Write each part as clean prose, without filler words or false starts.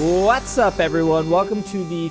What's up, everyone? Welcome to the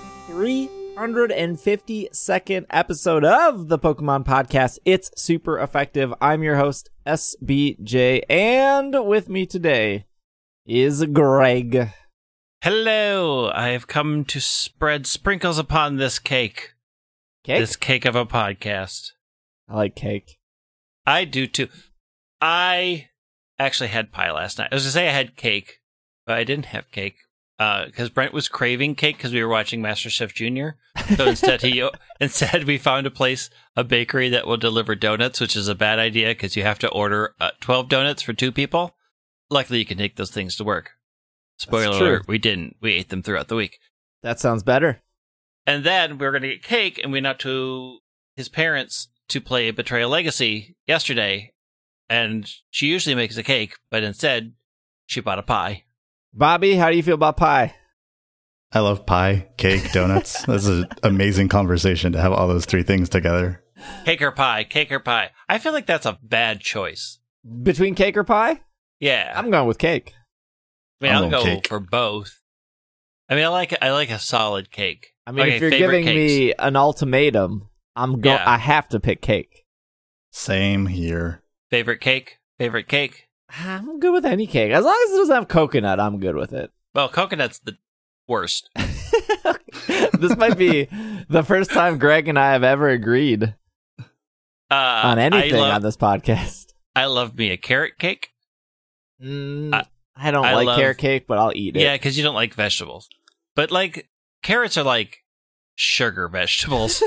352nd episode of the Pokemon Podcast. It's super effective. I'm your host, SBJ, and with me today is Greg. Hello, I have come to spread sprinkles upon this cake. Cake? This cake of a podcast. I like cake. I do too. I actually had pie last night. I was going to say I had cake, but I didn't have cake. Because Brent was craving cake because we were watching MasterChef Junior. So instead we found a bakery that will deliver donuts, which is a bad idea because you have to order 12 donuts for 2 people. Luckily, you can take those things to work. Spoiler alert, we didn't. We ate them throughout the week. That sounds better. And then we were going to get cake, and we went out to his parents to play Betrayal Legacy yesterday. And she usually makes a cake, but instead, she bought a pie. Bobby, how do you feel about pie? I love pie, cake, donuts. This is an amazing conversation to have all those 3 things together. Cake or pie, cake or pie. I feel like that's a bad choice. Between cake or pie? Yeah. I'm going with cake. I mean, I'll go cake. for both. I mean, I like a solid cake. I mean, Okay, if you're favorite giving cakes. me an ultimatum, Yeah. I have to pick cake. Same here. Favorite cake? Favorite cake? I'm good with any cake. As long as it doesn't have coconut, I'm good with it. Well, coconut's the worst. This might be the first time Greg and I have ever agreed on anything on this podcast. I love me a carrot cake. I don't like carrot cake, but I'll eat it. Yeah, because you don't like vegetables. But, like, carrots are like sugar vegetables.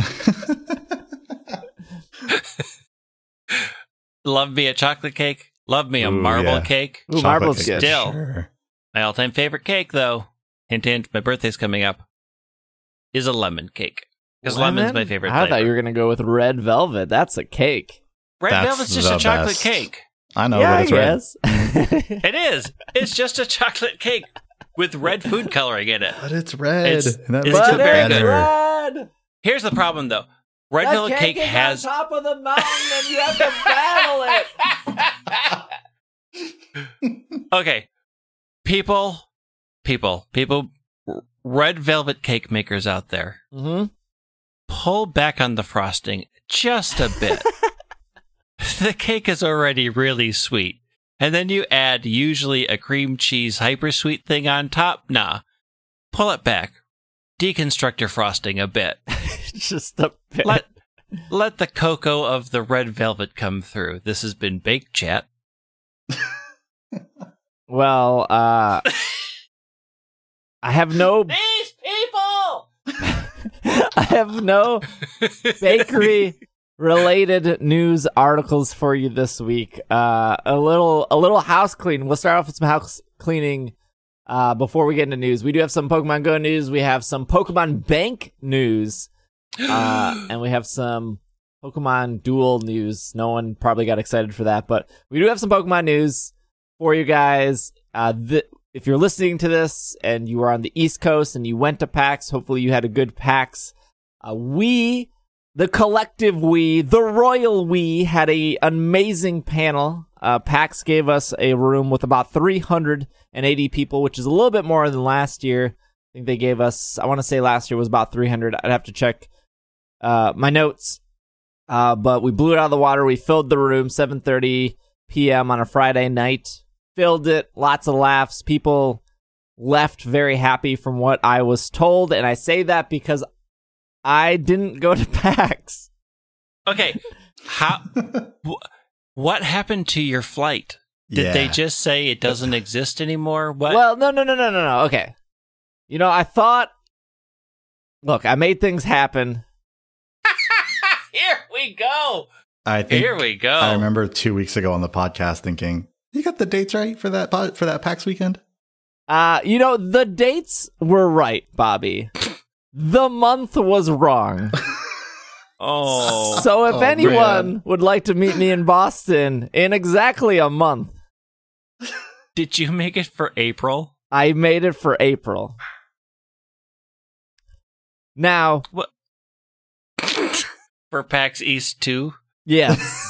Love me a chocolate cake. Love me a marble cake. Ooh, marble's good. Still, Sure. my all-time favorite cake, though, hint, hint, my birthday's coming up, is a lemon cake. Because lemon's my favorite I flavor. thought you were going to go with red velvet. That's a cake. Red That's velvet's just the a chocolate best. cake. I know, yeah, but I it's red. guess. It is. It's just a chocolate cake with red food coloring in it. But it's red. It's- and that it's makes still it very better. good. red. Here's the problem, though. Red velvet cake has... on top of the mountain, and you have to battle it. Okay. People, red velvet cake makers out there, pull back on the frosting just a bit. The cake is already really sweet. And then you add usually a cream cheese hypersweet thing on top. Nah. Pull it back. Deconstruct your frosting a bit. Just a bit. Let the cocoa of the red velvet come through. This has been Bake Chat. Well, I have no... These people! I have no bakery-related news articles for you this week. A little house clean. We'll start off with some house cleaning before we get into news. We do have some Pokemon Go news. We have some Pokemon Bank news. And we have some Pokemon Duel news. No one probably got excited for that, but we do have some Pokemon news for you guys. If you're listening to this and you are on the East Coast and you went to PAX, hopefully you had a good PAX. The collective the royal we, had an amazing panel. PAX gave us a room with about 380 people, which is a little bit more than last year. I think they gave us, I want to say last year was about 300. I'd have to check my notes. But we blew it out of the water. We filled the room, 7:30 p.m. on a Friday night. Filled it, lots of laughs. People left very happy from what I was told, and I say that because I didn't go to PAX. Okay, what happened to your flight? Did they just say it doesn't exist anymore? What? Well, no. Okay. You know, I thought, look, I made things happen. Here we go. Here we go. I remember 2 weeks ago on the podcast thinking, you got the dates right for that PAX weekend? You know, the dates were right, Bobby. The month was wrong. Oh. So if anyone man. would like to meet me in Boston in exactly a month, Did you make it for April? I made it for April. Now, What? For PAX East 2? yes.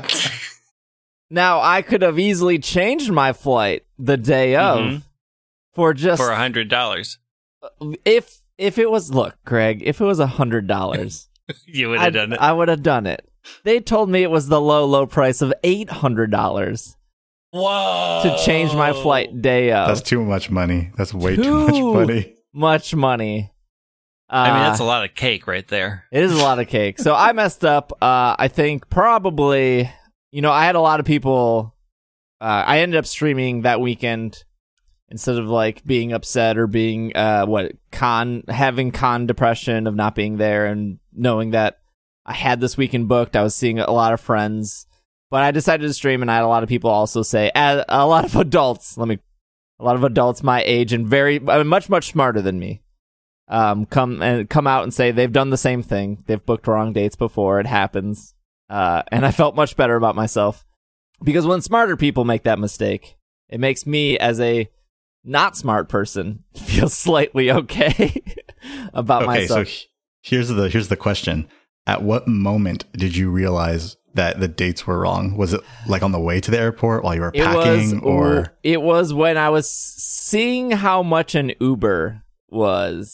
Now, I could have easily changed my flight the day of for just for $100. If it was, look, Greg, if it was $100, You would have done it. I would have done it. They told me it was the low price of $800 Whoa! to change my flight day of. That's too much money. That's way too much money. Much money. I mean, that's a lot of cake right there. It is a lot of cake. So I messed up. I think probably, I had a lot of people. I ended up streaming that weekend instead of like being upset or being having con depression of not being there and knowing that I had this weekend booked. I was seeing a lot of friends, but I decided to stream, and I had a lot of people also say, a lot of adults my age and much smarter than me, come out and say they've done the same thing. They've booked wrong dates before. It happens. And I felt much better about myself, because when smarter people make that mistake, it makes me, as a not smart person, feel slightly okay about myself. Okay, so here's the question. At what moment did you realize that the dates were wrong? Was it like on the way to the airport while you were packing, or? It was when I was seeing how much an Uber was.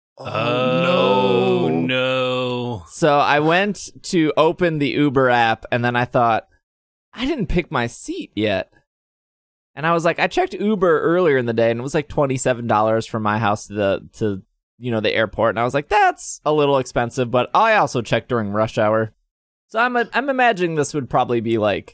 Oh, no. So I went to open the Uber app, and then I thought, I didn't pick my seat yet. And I was like, I checked Uber earlier in the day, and it was like $27 from my house to the airport. And I was like, that's a little expensive, but I also checked during rush hour. So I'm imagining this would probably be like,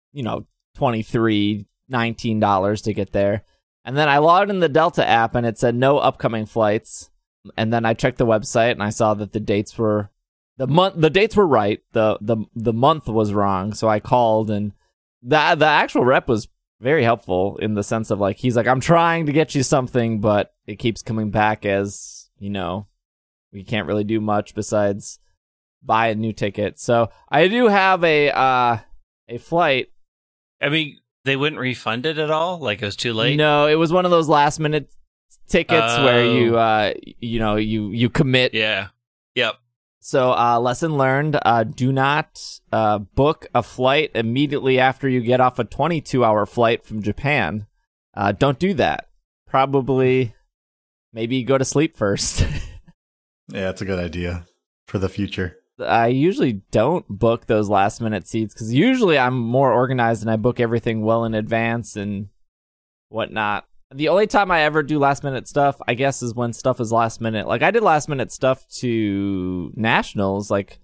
$23, $19 to get there. And then I logged in the Delta app, and it said no upcoming flights. And then I checked the website, and I saw that the dates were the dates were right. The month was wrong. So I called, and the actual rep was very helpful in the sense of like, he's like, I'm trying to get you something, but it keeps coming back as, we can't really do much besides buy a new ticket. So I do have a flight. I mean, they wouldn't refund it at all? Like it was too late? No, it was one of those last minute tickets where you commit. Yeah. Yep. So lesson learned, do not book a flight immediately after you get off a 22-hour flight from Japan. Don't do that. Probably, maybe go to sleep first. Yeah, that's a good idea for the future. I usually don't book those last minute seats because usually I'm more organized and I book everything well in advance and whatnot. The only time I ever do last minute stuff, I guess, is when stuff is last minute. Like I did last minute stuff to nationals, like,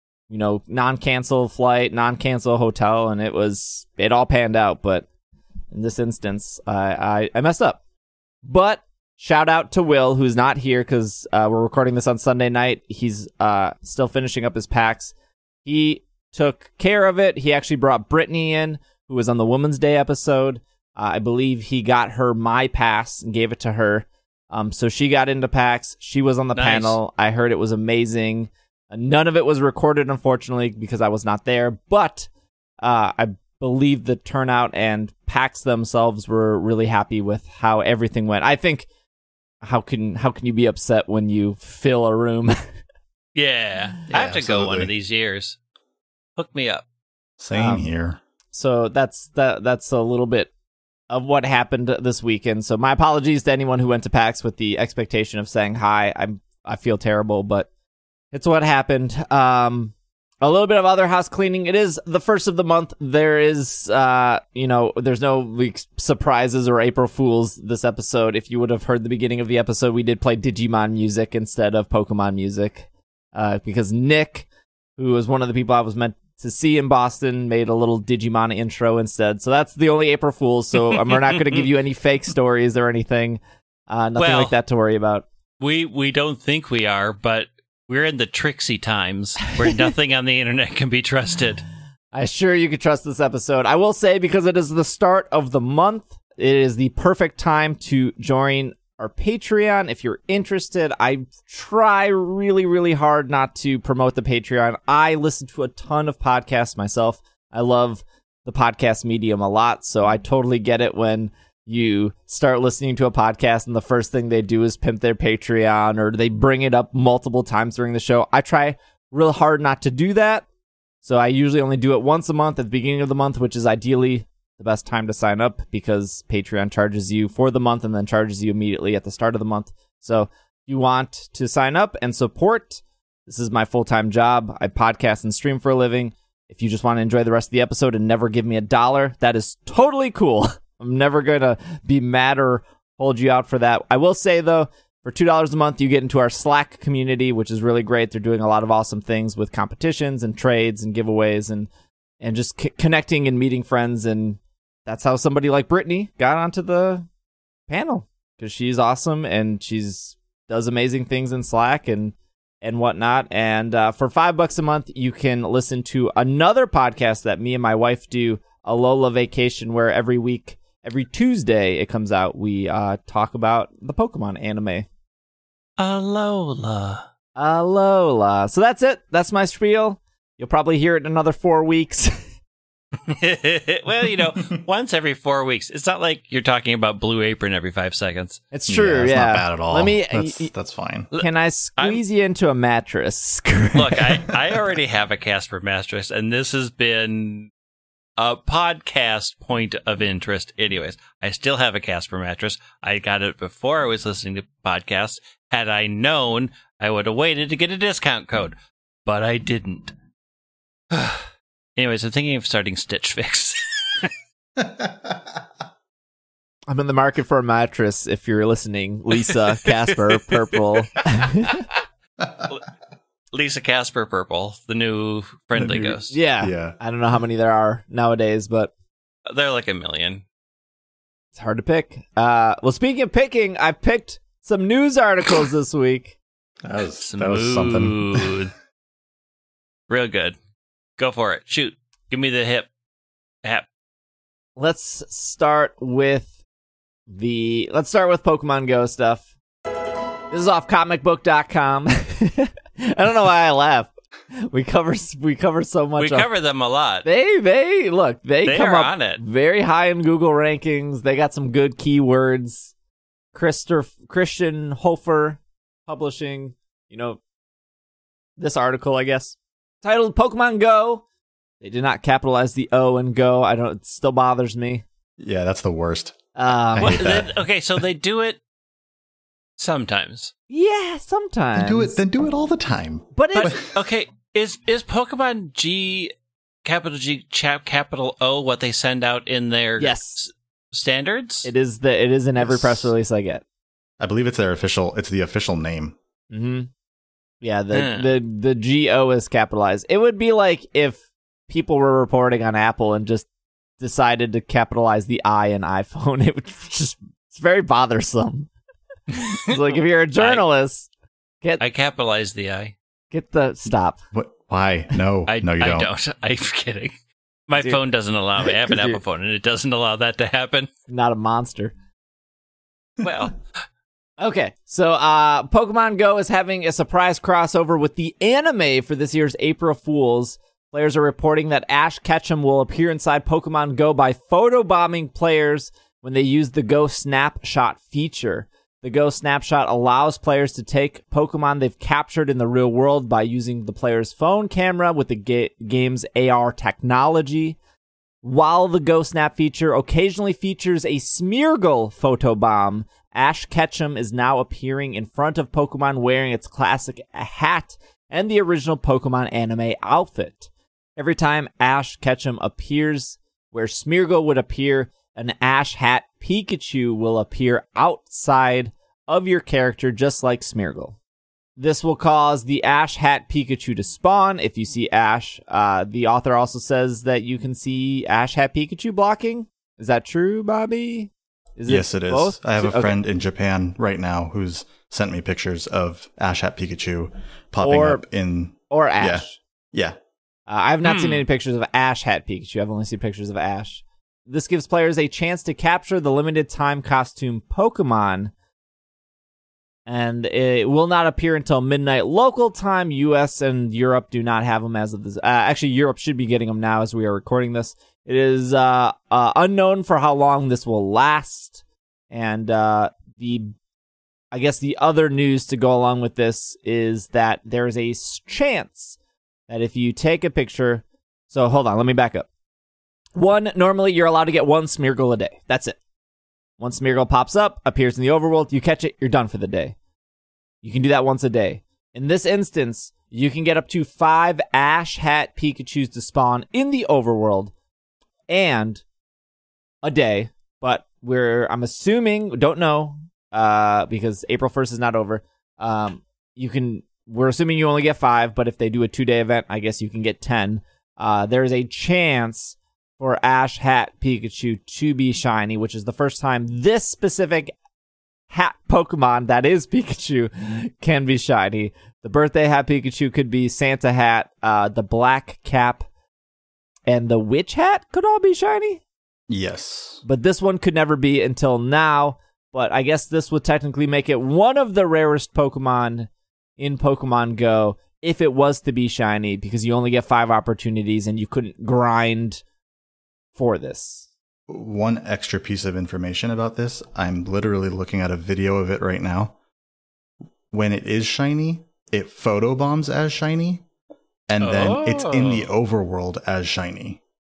non-cancel flight, non-cancel hotel, and it all panned out. But in this instance, I messed up. But shout out to Will, who's not here because we're recording this on Sunday night. He's still finishing up his packs. He took care of it. He actually brought Brittany in, who was on the Women's Day episode. I believe he got her my pass and gave it to her. So she got into PAX. She was on the panel. I heard it was amazing. None of it was recorded, unfortunately, because I was not there. But I believe the turnout and PAX themselves were really happy with how everything went. I think, how can you be upset when you fill a room? Yeah, I have to absolutely. go one of these years. Hook me up. Same here. So that's a little bit of what happened this weekend. So my apologies to anyone who went to PAX with the expectation of saying hi. I feel terrible, but it's what happened. A little bit of other house cleaning. It is the first of the month. There is, there's no surprises or April Fools this episode. If you would have heard the beginning of the episode, we did play Digimon music instead of Pokemon music, because Nick, who was one of the people I was meant to see in Boston, made a little Digimon intro instead. So that's the only April Fools. So we're not going to give you any fake stories or anything. Nothing like that to worry about. We don't think we are, but we're in the tricksy times where nothing on the internet can be trusted. I assure you can trust this episode. I will say, because it is the start of the month, it is the perfect time to join our Patreon. If you're interested, I try really, really hard not to promote the Patreon. I listen to a ton of podcasts myself. I love the podcast medium a lot, so I totally get it when you start listening to a podcast and the first thing they do is pimp their Patreon, or they bring it up multiple times during the show. I try real hard not to do that. So I usually only do it once a month at the beginning of the month, which is ideally the best time to sign up because Patreon charges you for the month and then charges you immediately at the start of the month. So if you want to sign up and support, this is my full-time job. I podcast and stream for a living. If you just want to enjoy the rest of the episode and never give me $1, that is totally cool. I'm never going to be mad or hold you out for that. I will say, though, for $2 a month, you get into our Slack community, which is really great. They're doing a lot of awesome things with competitions and trades and giveaways and just connecting and meeting friends. And that's how somebody like Brittany got onto the panel, because she's awesome and she's does amazing things in Slack and whatnot. And for $5 a month, you can listen to another podcast that me and my wife do, Alola Vacation, where every Tuesday it comes out. We talk about the Pokemon anime. Alola. So that's it. That's my spiel. You'll probably hear it in another 4 weeks. Well, once every 4 weeks. It's not like you're talking about Blue Apron every 5 seconds. It's true, It's not bad at all. Let That's fine. Can I squeeze you into a mattress? Look, I already have a Casper mattress, and this has been a podcast point of interest. Anyways, I still have a Casper mattress. I got it before I was listening to podcasts. Had I known, I would have waited to get a discount code, but I didn't. Anyways, I'm thinking of starting Stitch Fix. I'm in the market for a mattress. If you're listening, Lisa, Casper, Purple. Lisa Casper Purple, the new friendly ghost. Yeah. I don't know how many there are nowadays, but they're like 1 million. It's hard to pick. Well, speaking of picking, I picked some news articles this week. That was something. Real good. Go for it. Shoot. Give me the hip. Let's start with Pokemon Go stuff. This is off comicbook.com. I don't know why I laugh. We cover so much. We cover them a lot. They come up on it. Very high in Google rankings. They got some good keywords. Christian Hofer publishing, this article, I guess, titled Pokemon Go. They did not capitalize the O in Go. It still bothers me. Yeah, that's the worst. Okay, so they do it sometimes. Yeah, sometimes. Then do it all the time. But okay, is Pokemon G, capital G, capital O, what they send out in their standards? It is in every press release I get. I believe it's the official name. Mm-hmm. Yeah, the GO is capitalized. It would be like if people were reporting on Apple and just decided to capitalize the I in iPhone. It would it's very bothersome. It's like if you're a journalist, I capitalize the I. Stop. What? Why? No, you don't. I don't. I'm kidding. My phone doesn't allow me. I have an Apple phone, and it doesn't allow that to happen. Not a monster. Well. Okay, so Pokemon Go is having a surprise crossover with the anime for this year's April Fools. Players are reporting that Ash Ketchum will appear inside Pokemon Go by photobombing players when they use the Go Snapshot feature. The Go Snapshot allows players to take Pokemon they've captured in the real world by using the player's phone camera with the game's AR technology. While the Go Snap feature occasionally features a Smeargle photobomb, Ash Ketchum is now appearing in front of Pokemon wearing its classic hat and the original Pokemon anime outfit. Every time Ash Ketchum appears where Smeargle would appear, an Ash Hat Pikachu will appear outside of your character just like Smeargle. This will cause the Ash Hat Pikachu to spawn if you see Ash. The author also says that you can see Ash Hat Pikachu blocking. Is that true, Bobby? Yes, it is. Both? I have a friend in Japan right now who's sent me pictures of Ash Hat Pikachu popping up in... Or Ash. Yeah. I have not seen any pictures of Ash Hat Pikachu. I've only seen pictures of Ash. This gives players a chance to capture the limited time costume Pokemon. And it will not appear until midnight local time. US and Europe do not have them as of this. Actually, Europe should be getting them now as we are recording this. It is unknown for how long this will last. And I guess the other news to go along with this is that there is a chance that if you take a picture... So hold on, let me back up. Normally you're allowed to get one Smeargle a day. That's it. One Smeargle pops up, appears in the overworld, you catch it, you're done for the day. You can do that once a day. In this instance, you can get up to 5 Ash Hat Pikachus to spawn in the overworld and a day, but I'm assuming, don't know, because April 1st is not over. We're assuming you only get 5, but if they do a 2-day event, I guess you can get 10. There's a chance for Ash Hat Pikachu to be shiny, which is the first time this specific hat Pokemon that is Pikachu can be shiny. The birthday hat Pikachu could be Santa hat, the black cap, and the witch hat could all be shiny. Yes. But this one could never be until now. But I guess this would technically make it one of the rarest Pokemon in Pokemon Go if it was to be shiny, because you only get 5 opportunities and you couldn't grind for this. One extra piece of information about this, I'm literally looking at a video of it right now. When it is shiny, it photobombs as shiny, and then it's in the overworld as shiny.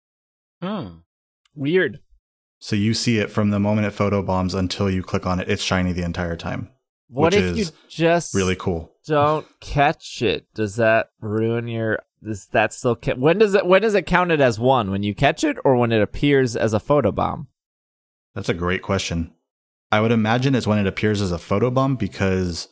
Weird. So you see it from the moment it photobombs until you click on it. It's shiny the entire time. What if you just really cool? Don't catch it. Does that ruin your? Does that still when does it counted as one? When you catch it, or when it appears as a photobomb? That's a great question. I would imagine it's when it appears as a photobomb because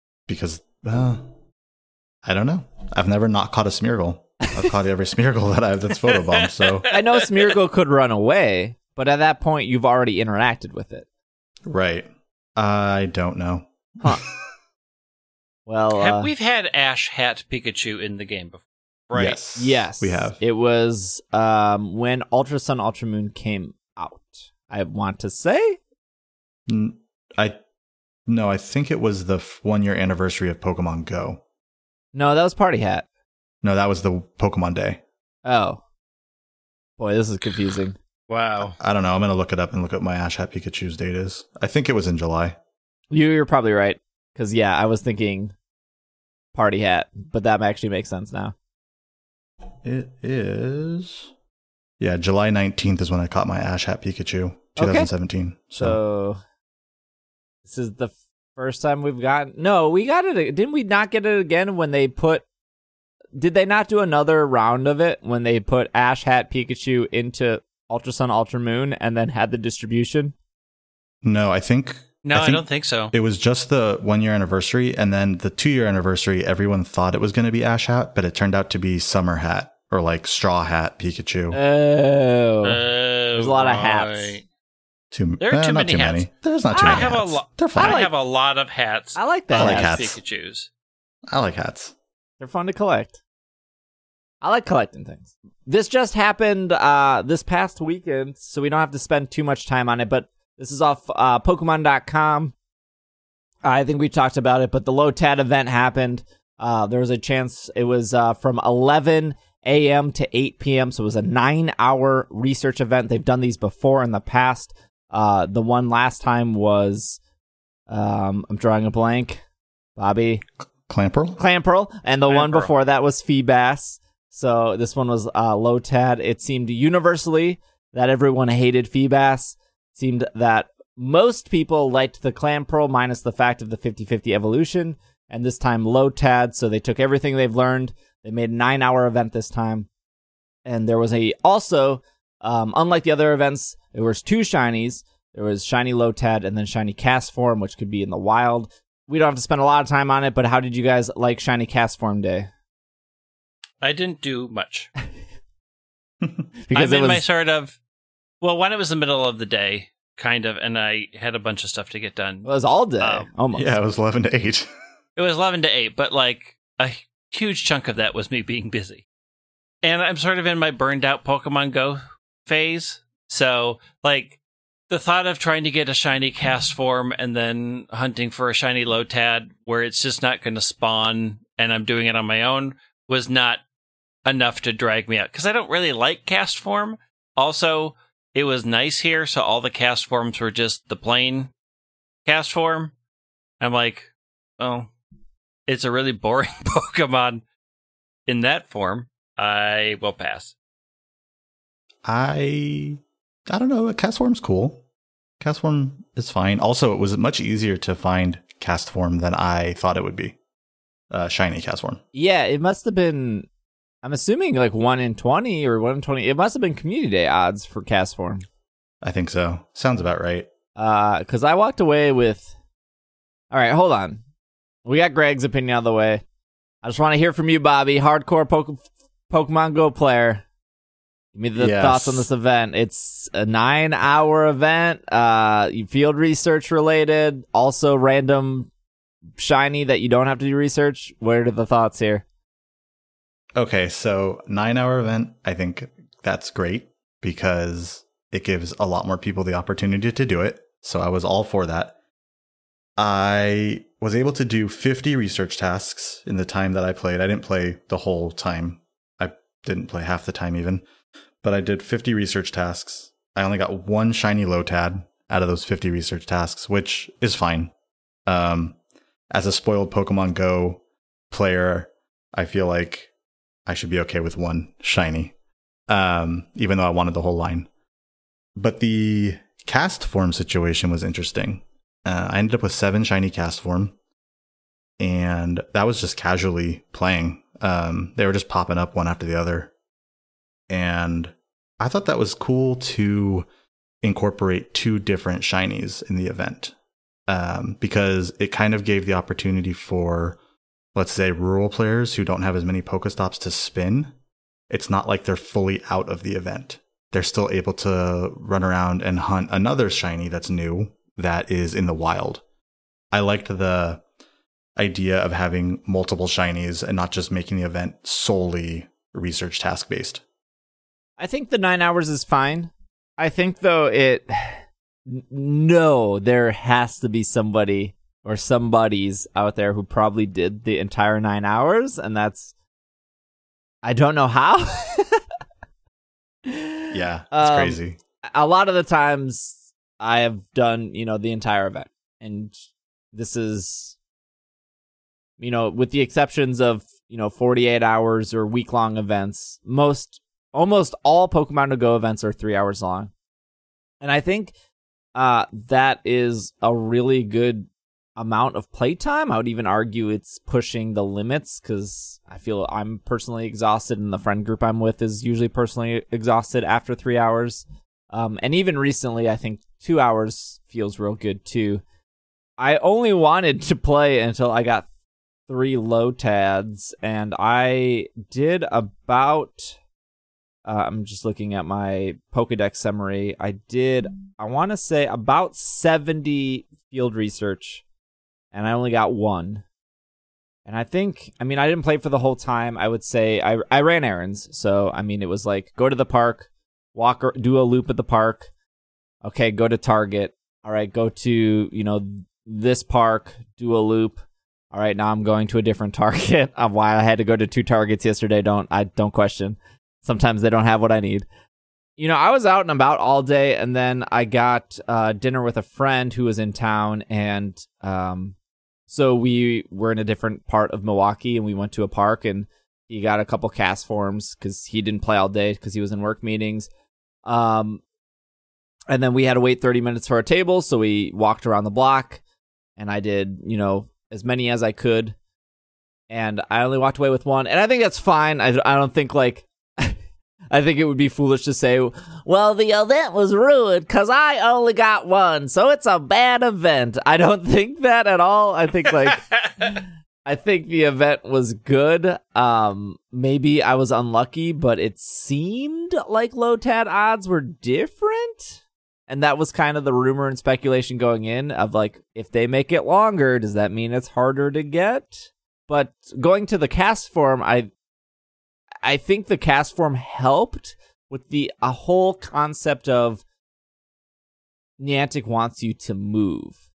I don't know. I've never not caught a Smeargle. I've caught every Smeargle that's photobombed. So I know Smeargle could run away, but at that point you've already interacted with it. Right. I don't know. Huh. Well, we've had Ash Hat Pikachu in the game before, right? Yes, we have. It was when Ultra Sun, Ultra Moon came out. I want to say, I think it was the 1-year anniversary of Pokemon Go. No, that was Party Hat. No, that was the Pokemon Day. Oh, boy, this is confusing. Wow. I don't know. I'm gonna look it up and look at my Ash Hat Pikachu's date is. I think it was in July. You're probably right. Because, yeah, I was thinking Party Hat, but that actually makes sense now. It is... Yeah, July 19th is when I caught my Ash Hat Pikachu, 2017. Okay. So this is the first time we've gotten... No, we got it... Didn't we not get it again when they put... Did they not do another round of it when they put Ash Hat Pikachu into Ultra Sun, Ultra Moon and then had the distribution? No, I don't think so. It was just the 1-year anniversary, and then the 2-year anniversary, everyone thought it was going to be Ash Hat, but it turned out to be Summer Hat, or like Straw Hat Pikachu. There's a lot of hats. There are too many hats. There's not too many hats. They're fun. I have a lot of hats. I like the hats. Pikachus. I like hats. They're fun to collect. I like collecting things. This just happened this past weekend, so we don't have to spend too much time on it, but this is off Pokemon.com. I think we talked about it, but the Lotad event happened. There was a chance it was from 11 a.m. to 8 p.m., so it was a 9-hour research event. They've done these before in the past. The one last time was, I'm drawing a blank, Bobby? Clamperl. And the one before that was Feebas. So this one was Lotad. It seemed universally that everyone hated Feebas. Seemed that most people liked the Clamperl minus the fact of the 50-50 evolution, and this time Lotad, so they took everything they've learned. They made a 9-hour event this time, and there was unlike the other events, there was 2 shinies. There was shiny Lotad and then shiny Castform, which could be in the wild. We don't have to spend a lot of time on it, but how did you guys like shiny Castform Day? I didn't do much. Because I'm in my sort of... Well, when it was the middle of the day, kind of, and I had a bunch of stuff to get done. It was all day, almost. Yeah, it was 11 to 8. It was 11 to 8, but like a huge chunk of that was me being busy. And I'm sort of in my burned out Pokemon Go phase. So, like, the thought of trying to get a shiny Castform and then hunting for a shiny Lotad where it's just not going to spawn and I'm doing it on my own was not enough to drag me out. Because I don't really like Castform. Also, it was nice here, so all the Castforms were just the plain Castform. I'm like, oh, it's a really boring Pokemon in that form. I will pass. I don't know. Castform's cool. Castform is fine. Also, it was much easier to find Castform than I thought it would be. Shiny Castform. Yeah, it must have been, I'm assuming like 1 in 20 or 1 in 20. It must have been community day odds for Castform. I think so. Sounds about right. Because I walked away with, all right, hold on. We got Greg's opinion out of the way. I just want to hear from you, Bobby, hardcore Pokemon Go player. Give me the thoughts on this event. It's a 9-hour event, field research related, also random shiny that you don't have to do research. What are the thoughts here? Okay, so 9-hour event, I think that's great because it gives a lot more people the opportunity to do it. So I was all for that. I was able to do 50 research tasks in the time that I played. I didn't play the whole time. I didn't play half the time even. But I did 50 research tasks. I only got 1 shiny Lotad out of those 50 research tasks, which is fine. As a spoiled Pokemon Go player, I feel like I should be okay with 1 shiny, even though I wanted the whole line. But the Castform situation was interesting. I ended up with 7 shiny Castform, and that was just casually playing. They were just popping up one after the other. And I thought that was cool to incorporate 2 different shinies in the event, because it kind of gave the opportunity for, let's say, rural players who don't have as many Pokestops to spin. It's not like they're fully out of the event. They're still able to run around and hunt another shiny that's new that is in the wild. I liked the idea of having multiple shinies and not just making the event solely research task based. I think the 9 hours is fine. I think, though, there has to be somebody or somebodies out there who probably did the entire 9 hours, and I don't know how. Yeah, it's crazy. A lot of the times I have done, the entire event, and this is, with the exceptions of, 48 hours or week-long events, almost all Pokemon Go events are 3 hours long. And I think that is a really good amount of playtime. I would even argue it's pushing the limits because I feel I'm personally exhausted and the friend group I'm with is usually personally exhausted after 3 hours. And even recently, I think 2 hours feels real good too. I only wanted to play until I got 3 Lotads, and I did about... I'm just looking at my Pokedex summary. I want to say about 70 field research, and I only got 1. And I didn't play for the whole time. I would say I ran errands. So, it was like, go to the park, do a loop at the park. Okay, go to Target. All right, go to, this park, do a loop. All right, now I'm going to a different Target. Why I had to go to 2 Targets yesterday, don't question. Sometimes they don't have what I need. I was out and about all day, and then I got dinner with a friend who was in town, and so we were in a different part of Milwaukee, and we went to a park, and he got a couple Castforms because he didn't play all day because he was in work meetings. And then we had to wait 30 minutes for our table, so we walked around the block, and I did, as many as I could, and I only walked away with 1, and I think that's fine. I don't think, I think it would be foolish to say, well, the event was ruined because I only got 1, so it's a bad event. I don't think that at all. I think I think the event was good. Maybe I was unlucky, but it seemed like Lotad odds were different. And that was kind of the rumor and speculation going in of if they make it longer, does that mean it's harder to get? But going to the Castform, I think the Castform helped with a whole concept of Niantic wants you to move.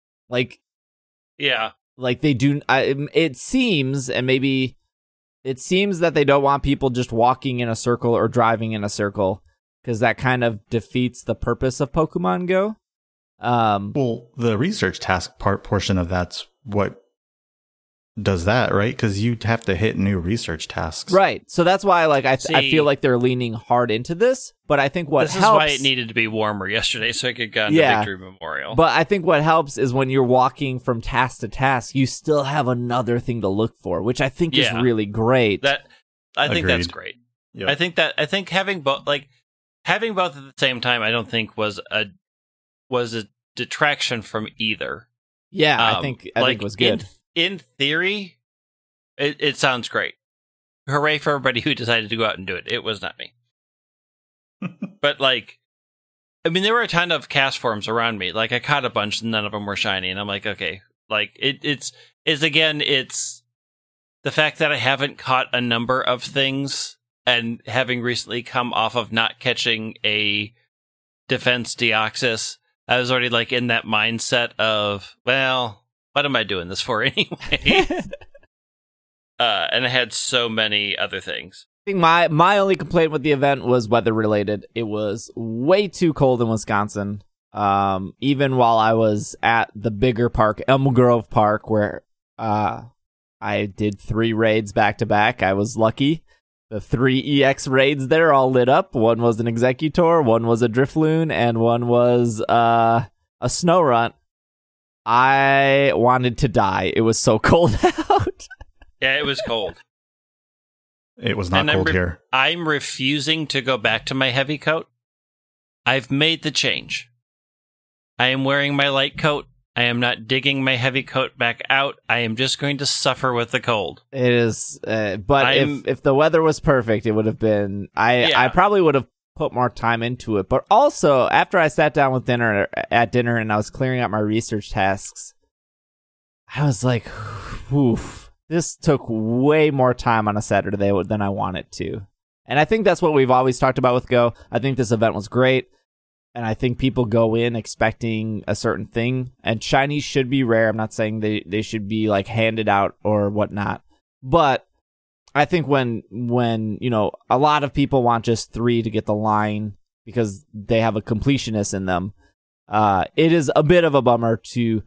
Yeah. They do. It seems that they don't want people just walking in a circle or driving in a circle because that kind of defeats the purpose of Pokemon Go. Well, the research task portion of that's what does that, right? Because you have to hit new research tasks. Right. So that's why I feel like they're leaning hard into this. But I think this is why it needed to be warmer yesterday so I could go on to Victory Memorial. But I think what helps is when you're walking from task to task, you still have another thing to look for, which I think is really great. I think that's great. Yep. I think having both at the same time, I don't think was a detraction from either. Yeah, I think it was good. In theory, it sounds great. Hooray for everybody who decided to go out and do it. It was not me. But there were a ton of cast forms around me. I caught a bunch, and none of them were shiny, and I'm like, okay. It's the fact that I haven't caught a number of things, and having recently come off of not catching a defense Deoxys, I was already in that mindset of, well, what am I doing this for anyway? And I had so many other things. I think my only complaint with the event was weather related. It was way too cold in Wisconsin. Even while I was at the bigger park, Elm Grove Park, where I did 3 raids back to back. I was lucky. The 3 EX raids there all lit up. One was an Executor, one was a Drifloon, and one was a Snorunt. I wanted to die. It was so cold out. Yeah, it was cold. It was not cold here. I'm refusing to go back to my heavy coat. I've made the change. I am wearing my light coat. I am not digging my heavy coat back out. I am just going to suffer with the cold. It is, but if the weather was perfect, it would have been. I probably would have put more time into it. But also, after I sat down with dinner and I was clearing out my research tasks, I was like, "Oof, this took way more time on a Saturday than I wanted to." And I think that's what we've always talked about with Go. I think this event was great. And I think people go in expecting a certain thing, and shinies should be rare. I'm not saying they should be handed out or whatnot, but I think when a lot of people want just 3 to get the line because they have a completionist in them, it is a bit of a bummer to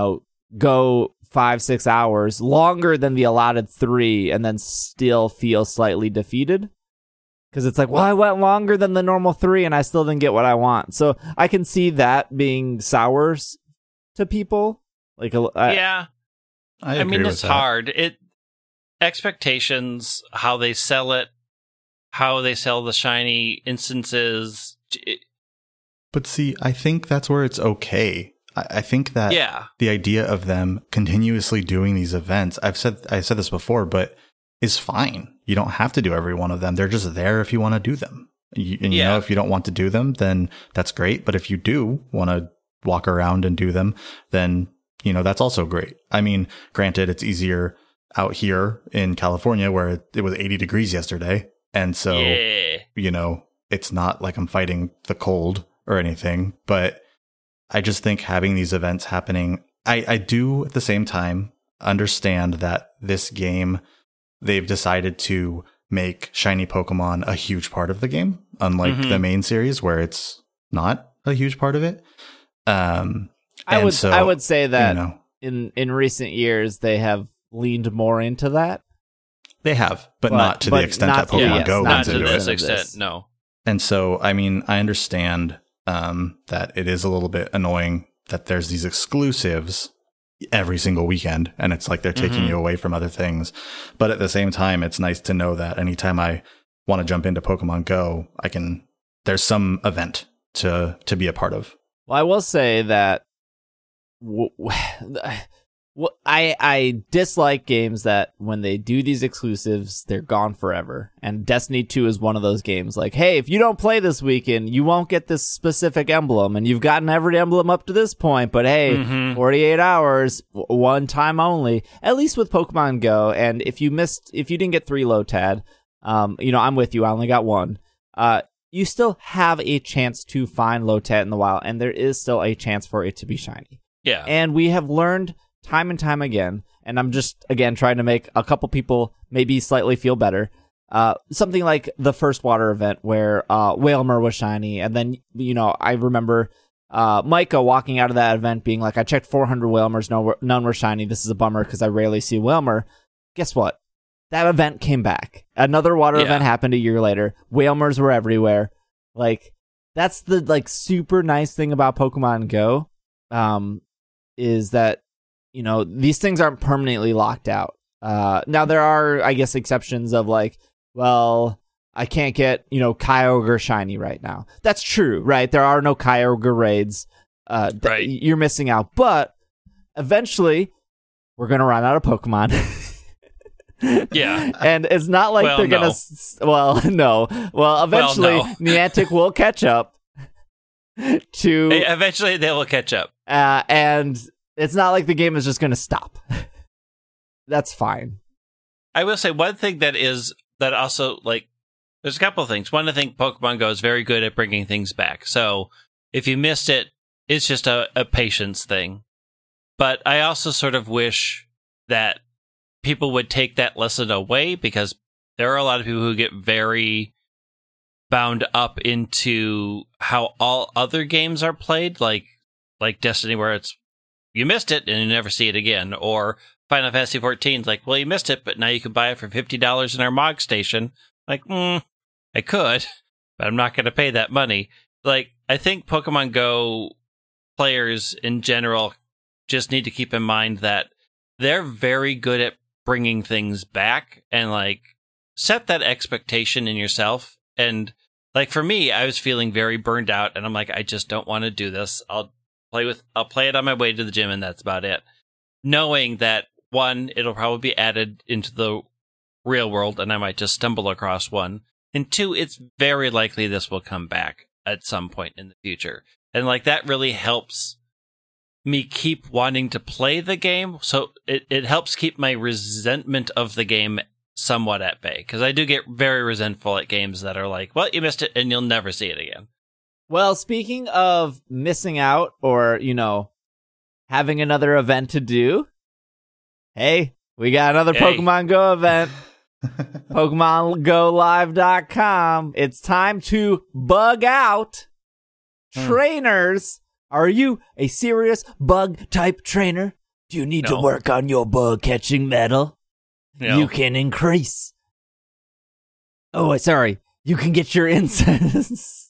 go 5-6 hours longer than the allotted 3 and then still feel slightly defeated. Because it's I went longer than the normal 3 and I still didn't get what I want. So I can see that being sours to people. Yeah. I mean, it's hard. Expectations, how they sell it, how they sell the shiny instances. But see, I think that's where it's okay. I think that the idea of them continuously doing these events, I said this before, but is fine. You don't have to do every one of them. They're just there if you want to do them. If you don't want to do them, then that's great. But if you do want to walk around and do them, then, that's also great. I mean, granted, it's easier out here in California where it was 80 degrees yesterday. And so, it's not like I'm fighting the cold or anything. But I just think having these events happening, I do at the same time understand that this game, they've decided to make shiny Pokemon a huge part of the game, unlike the main series where it's not a huge part of it. I would say that in recent years they have leaned more into that. They have, but not to the extent that Pokemon Go not into to it. this extent, no. And so, I mean, I understand that it is a little bit annoying that there's these exclusives every single weekend, and it's they're taking you away from other things. But at the same time, it's nice to know that anytime I want to jump into Pokemon Go, there's some event to be a part of. Well, I will say that I dislike games that when they do these exclusives, they're gone forever. And Destiny 2 is one of those games. Hey, if you don't play this weekend, you won't get this specific emblem. And you've gotten every emblem up to this point. But hey, 48 hours, one time only. At least with Pokemon Go. And if you didn't get 3 Lotad, I'm with you. I only got 1. You still have a chance to find Lotad in the wild. And there is still a chance for it to be shiny. Yeah. And we have learned time and time again, and I'm just, again, trying to make a couple people maybe slightly feel better. Something like the first water event where Wailmer was shiny, and then, I remember Micah walking out of that event being like, I checked 400 Whalmers, none were shiny. This is a bummer because I rarely see Whalmer. Guess what? That event came back. Another water event happened a year later. Whalmers were everywhere. Like, that's the like super nice thing about Pokemon Go, is that, you know, these things aren't permanently locked out. Now there are, I guess, exceptions of like, well, I can't get, you know, Kyogre shiny right now. That's true, right? There are no Kyogre raids. Right. You're missing out. But eventually, we're going to run out of Pokemon. Yeah. And it's not like they're going to... Well, no. Well, eventually, Niantic will catch up to... Eventually, they will catch up. And it's not like the game is just going to stop. That's fine. I will say one thing that also, like, there's a couple of things. One, I think Pokemon Go is very good at bringing things back. So if you missed it, it's just a patience thing. But I also sort of wish that people would take that lesson away, because there are a lot of people who get very bound up into how all other games are played, like Destiny, where it's you missed it and you never see it again, or Final Fantasy 14 is like, well, you missed it, but now you can buy it for $50 in our MOG station. Like, I could, but I'm not going to pay that money. Like, I think Pokemon Go players in general just need to keep in mind that they're very good at bringing things back, and like set that expectation in yourself. And like for me, I was feeling very burned out, and I'm like, I just don't want to do this. I'll play it on my way to the gym, and that's about it. Knowing that, one, it'll probably be added into the real world, and I might just stumble across one. And two, it's very likely this will come back at some point in the future. And like that really helps me keep wanting to play the game. So it helps keep my resentment of the game somewhat at bay. Because I do get very resentful at games that are like, well, you missed it and you'll never see it again. Well, speaking of missing out or, you know, having another event to do, hey, we got another Pokemon Go event. PokemonGoLive.com. It's time to bug out. Trainers, are you a serious bug type trainer? Do you need to work on your bug catching mettle? No. You can increase. Oh, sorry. You can get your incense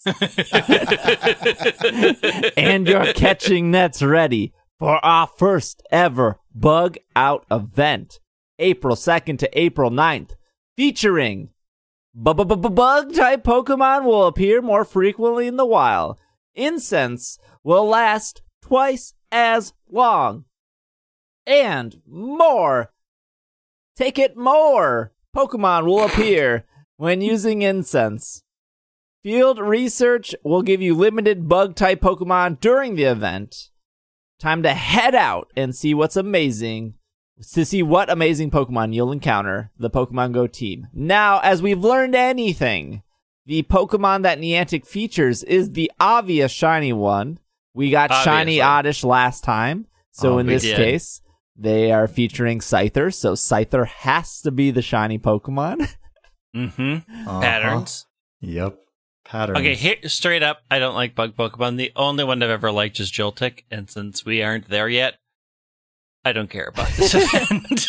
and your catching nets ready for our first ever bug out event, April 2nd to April 9th, featuring bug-type Pokemon will appear more frequently in the wild. Incense will last twice as long. And more. Take it more. Pokemon will appear when using incense. Field research will give you limited bug-type Pokemon during the event. Time to head out and see what's amazing. To see what amazing Pokemon you'll encounter, the Pokemon Go team. Now, as we've learned anything, the Pokemon that Niantic features is the obvious shiny one. We got Shiny Oddish last time, so in this case, they are featuring Scyther, so Scyther has to be the shiny Pokemon. Patterns. Yep. Patterns. Okay, here, straight up, I don't like bug Pokemon. The only one I've ever liked is Joltik, and since we aren't there yet, I don't care about this event.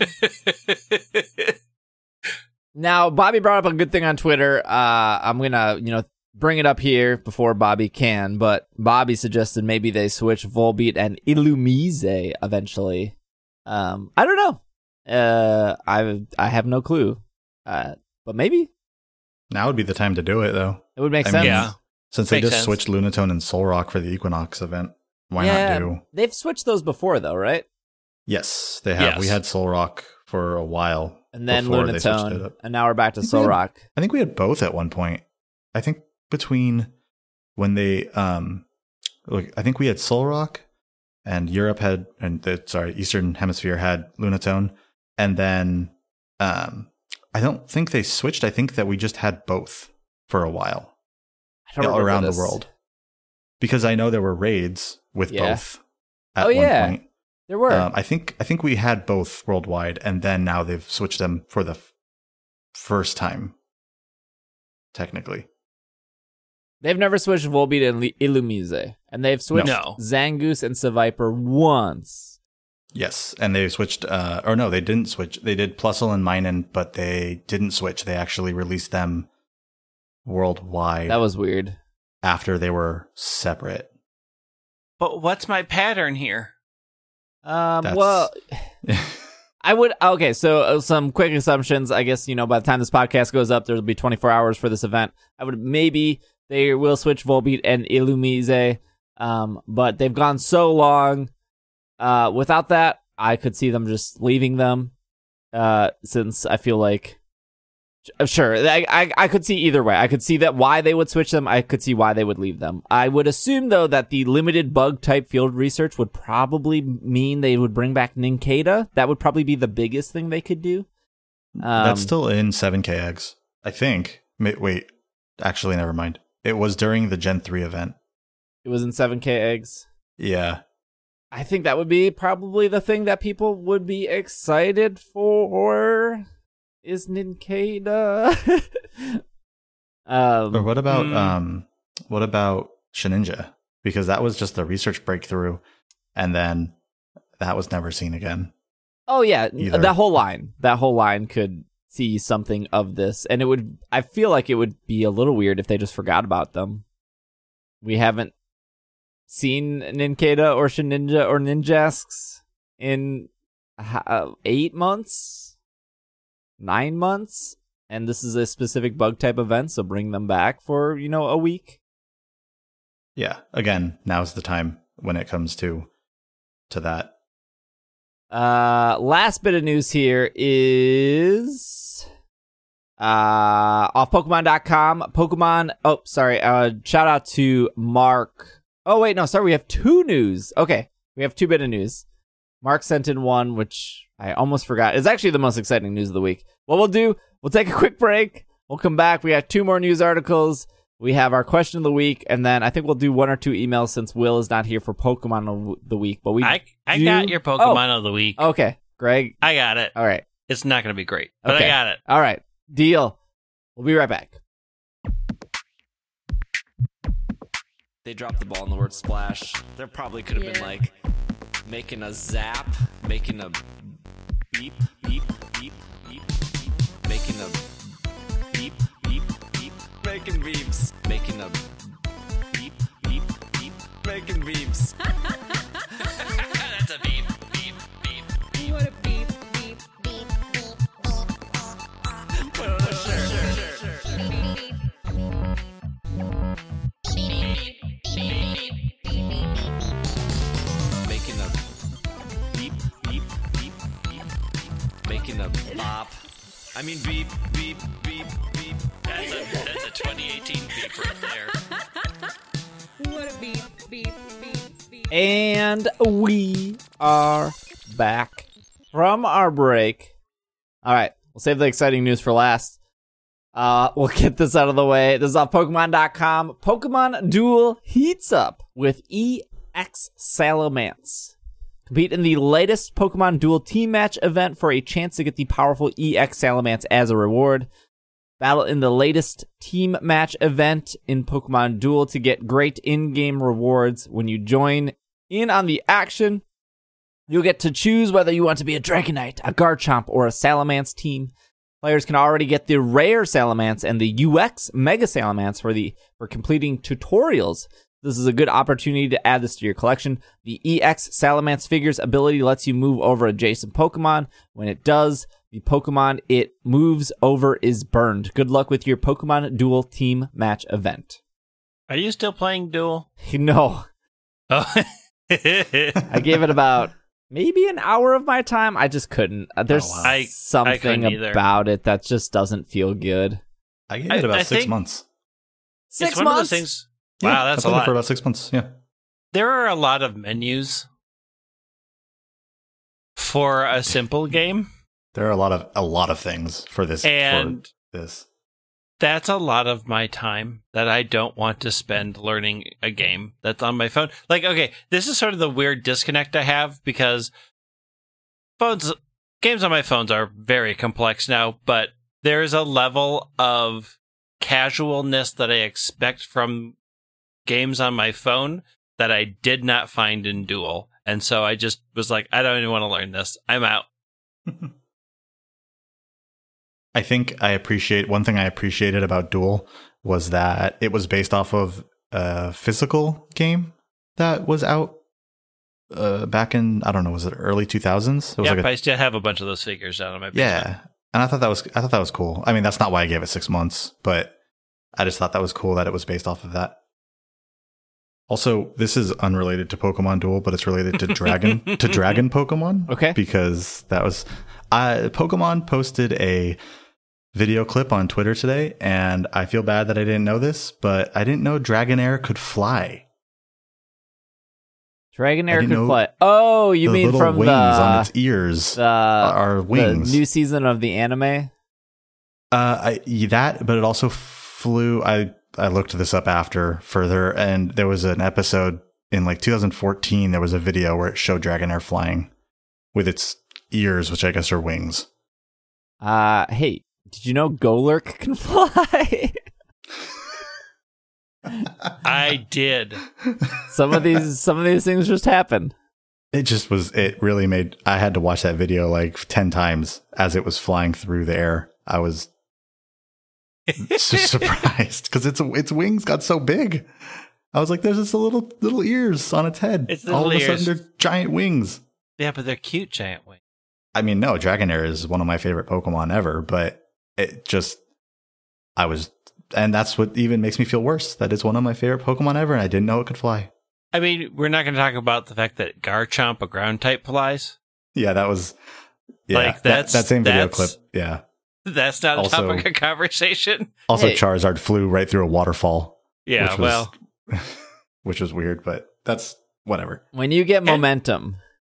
Now, Bobby brought up a good thing on Twitter. I'm going to, bring it up here before Bobby can, but Bobby suggested maybe they switch Volbeat and Illumise eventually. I don't know. I have no clue. But maybe. Now would be the time to do it, though. It would make sense. Yeah. Since they just switched Lunatone and Solrock for the Equinox event, why not do? They've switched those before, though, right? Yes, they have. Yes. We had Solrock for a while. And then Lunatone. And now we're back to Solrock. I think we had both at one point. I think between when they, I think we had Solrock and Europe had, Eastern Hemisphere had Lunatone. And then, I don't think they switched. I think that we just had both for a while around the world. Because I know there were raids with both at one point. There were. I think we had both worldwide, and then now they've switched them for the first time, technically. They've never switched Volbeat and Illumise, and they've switched No. Zangoose and Seviper once. Yes, and they switched, or no, they didn't switch. They did Plusle and Minun, but they didn't switch. They actually released them worldwide That was weird. after they were separate. But what's my pattern here? Well, I would. Okay, so some quick assumptions. I guess, by the time this podcast goes up, there'll be 24 hours for this event. I would maybe they will switch Volbeat and Illumise, but they've gone so long without that. I could see them just leaving them, since I feel like, sure, I could see either way. I could see that why they would switch them. I could see why they would leave them. I would assume, though, that the limited bug type field research would probably mean they would bring back Nincada. That would probably be the biggest thing they could do. That's still in 7K eggs, I think. Wait, actually, never mind. It was during the Gen 3 event. It was in 7K eggs. Yeah. I think that would be probably the thing that people would be excited for. Is Nincada. Or what about Shedinja? Because that was just a research breakthrough, and then that was never seen again. Oh yeah, either. that whole line could see something of this, and I feel like it would be a little weird if they just forgot about them. We haven't seen Nincada or Shedinja or Ninjasks in 8 months. 9 months, and this is a specific bug type event, so bring them back for a week. Yeah, again, now's the time when it comes to that. Last bit of news here is off Pokemon.com. Shout out to Mark. Oh wait, no, sorry, we have 2 news. Okay, we have 2 bit of news. Mark sent in one, which I almost forgot. It's actually the most exciting news of the week. What we'll do, we'll take a quick break. We'll come back. We got 2 more news articles. We have our question of the week, and then I think we'll do 1 or 2 emails since Will is not here for Pokemon of the week. But I got your Pokemon of the week. Okay, Greg. I got it. All right. It's not going to be great, but Okay. I got it. All right. Deal. We'll be right back. They dropped the ball in the word splash. There probably could have been like making a zap, making a beep, beep, beep, beep, beep, making a beep, beep, beep, making beeps, making a beep, beep, beep, making beeps. That's a beep, beep, beep. What a beep, beep, beep, beep, Making a beep, beep, beep, beep, beep, making a bop. I mean beep, beep, beep, beep. That's a 2018 beep right there. What a beep, beep, beep, beep. And we are back from our break. All right, we'll save the exciting news for last. We'll get this out of the way. This is off Pokemon.com. Pokemon Duel heats up with EX Salamence. Compete in the latest Pokemon Duel team match event for a chance to get the powerful EX Salamence as a reward. Battle in the latest team match event in Pokemon Duel to get great in-game rewards. When you join in on the action, you'll get to choose whether you want to be a Dragonite, a Garchomp, or a Salamence team. Players can already get the rare Salamence and the UX Mega Salamence for completing tutorials. This is a good opportunity to add this to your collection. The EX Salamence figure's ability lets you move over adjacent Pokemon. When it does, the Pokemon it moves over is burned. Good luck with your Pokemon Duel team match event. Are you still playing Duel? No, Oh. I gave it about maybe an hour of my time. I just couldn't. There's wow. I something couldn't either. about it that just doesn't feel good. I gave it about I 6 think- months. Six It's one of months? those things. Yeah, Wow, that's I a played it lot. for about 6 months. Yeah. There are a lot of menus for a simple game, There are a lot of things for this. And- for this. that's a lot of my time that I don't want to spend learning a game that's on my phone. Like, okay, this is sort of the weird disconnect I have because games on my phones are very complex now, but there is a level of casualness that I expect from games on my phone that I did not find in Duel. And so I just was like, I don't even want to learn this. I'm out. I think one thing I appreciated about Duel was that it was based off of a physical game that was out back in, I don't know, was it early 2000s? It was I still have a bunch of those figures down on my basement. Yeah. And I thought that was cool. I mean, that's not why I gave it 6 months, but I just thought that was cool that it was based off of that. Also, this is unrelated to Pokemon Duel, but it's related to Dragon Pokemon. Okay. Because that was Pokemon posted a video clip on Twitter today, and I feel bad that I didn't know this, but I didn't know Dragonair could fly. Dragonair could fly. Oh, you mean little from wings the on its ears are wings. The new season of the anime? But it also flew. I looked this up after further, and there was an episode in like 2014. There was a video where it showed Dragonair flying with its ears, which I guess are wings. Hey, did you know Golurk can fly? I did. Some of these things just happen. It really made, I had to watch that video like 10 times as it was flying through the air. I was so surprised because its wings got so big. I was like, there's just little ears on its head. It's all of a ears. sudden they're giant wings. Yeah, but they're cute giant wings. I mean, no, Dragonair is one of my favorite Pokemon ever, but and that's what even makes me feel worse. That is one of my favorite Pokemon ever, and I didn't know it could fly. I mean, we're not going to talk about the fact that Garchomp, a ground type, flies. Yeah, that was like that same video clip. Yeah, that's not a topic of conversation. Also, Charizard flew right through a waterfall. Yeah, which was weird, but that's whatever. When you get momentum.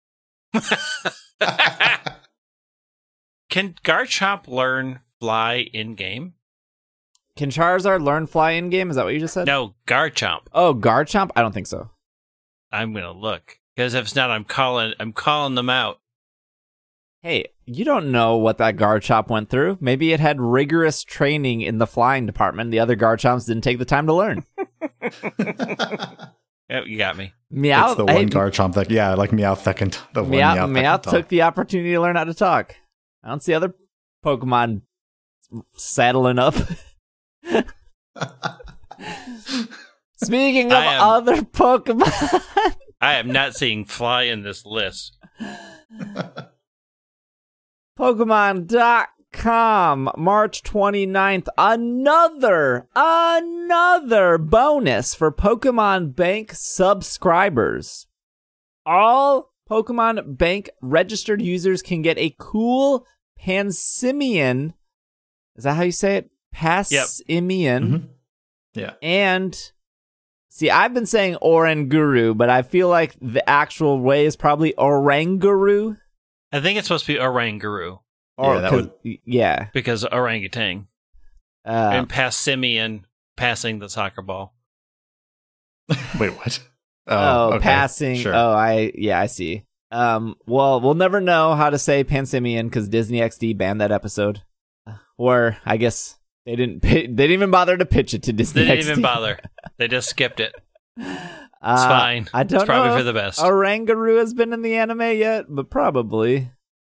Can Garchomp learn fly in game? Can Charizard learn fly in game? Is that what you just said? No, Garchomp. Oh, Garchomp? I don't think so. I'm gonna look because if it's not, I'm calling them out. Hey, you don't know what that Garchomp went through. Maybe it had rigorous training in the flying department. The other Garchomps didn't take the time to learn. Yep, you got me. Meow. It's the one Garchomp that, like Meowth that can. Meowth took the opportunity to learn how to talk. I don't see other Pokemon saddling up. Speaking of other Pokemon, I am not seeing fly in this list. Pokemon.com, March 29th, another bonus for Pokemon Bank subscribers. All Pokemon Bank registered users can get a cool Pansimian. Is that how you say it? Passimian. Mm-hmm. Yeah. And see, I've been saying Oranguru, but I feel like the actual way is probably Oranguru. I think it's supposed to be Oranguru. Yeah. Because orangutan. And Passimian passing the soccer ball. Wait, what? Okay. Passing. Sure. I see. Well, we'll never know how to say Pansimian because Disney XD banned that episode. Or I guess they didn't even bother to pitch it to Disney XD. They didn't even bother. They just skipped it. It's fine. I don't it's probably know for the best. Oranguru has been in the anime yet, but probably.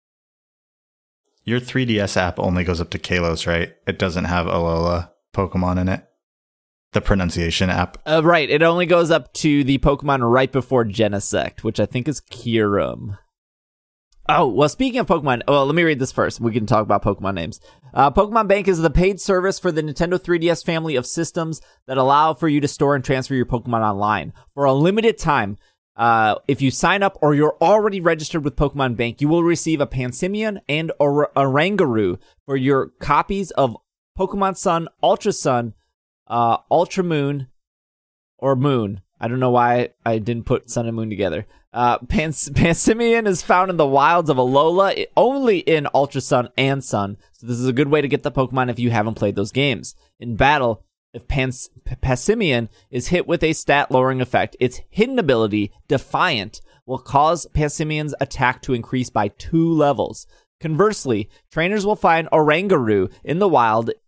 Your 3DS app only goes up to Kalos, right? It doesn't have Alola Pokemon in it. The pronunciation app. Right. It only goes up to the Pokemon right before Genesect, which I think is Kyurem. Oh, well, speaking of Pokemon, let me read this first. We can talk about Pokemon names. Pokemon Bank is the paid service for the Nintendo 3DS family of systems that allow for you to store and transfer your Pokemon online. For a limited time, if you sign up or you're already registered with Pokemon Bank, you will receive a Pansimian and Oranguru for your copies of Pokemon Sun, Ultra Moon, or Moon. I don't know why I didn't put Sun and Moon together. Pansimian is found in the wilds of Alola, only in Ultra Sun and Sun. So this is a good way to get the Pokemon if you haven't played those games. In battle, if Pansimian is hit with a stat-lowering effect, its hidden ability, Defiant, will cause Pansimian's attack to increase by 2 levels. Conversely, trainers will find Oranguru in the wild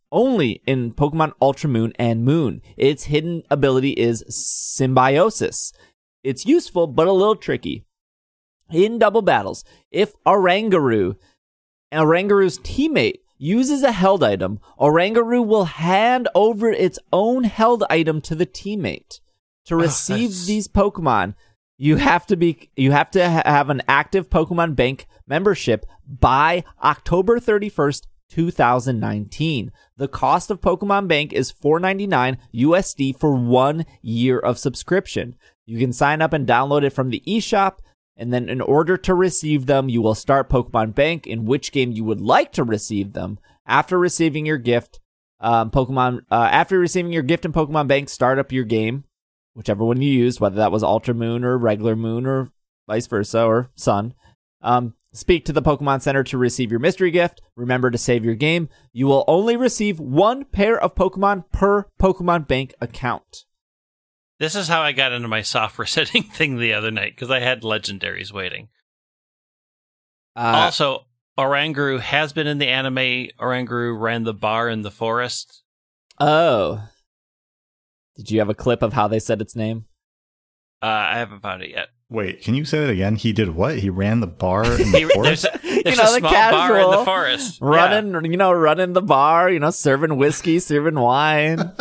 only in Pokemon Ultra Moon and Moon. Its hidden ability is Symbiosis. It's useful, but a little tricky. In double battles, if Orangaru's teammate uses a held item, Orangaru will hand over its own held item to the teammate. To receive these Pokemon, you have to have an active Pokemon Bank membership by October 31st, 2019. The cost of Pokemon Bank is $4.99 USD for 1 year of subscription. You can sign up and download it from the eShop, and then in order to receive them, you will start Pokemon Bank in which game you would like to receive them. After receiving your gift, after receiving your gift in Pokemon Bank, start up your game, whichever one you used, whether that was Ultra Moon or regular Moon or vice versa or Sun. Speak to the Pokemon Center to receive your mystery gift. Remember to save your game. You will only receive 1 pair of Pokemon per Pokemon Bank account. This is how I got into my software setting thing the other night, because I had legendaries waiting. Also, Oranguru has been in the anime. Oranguru ran the bar in the forest. Oh. Did you have a clip of how they said its name? I haven't found it yet. Wait, can you say that again? He did what? He ran the bar in the forest? There's a small bar in the forest. Running the bar, serving whiskey, serving wine.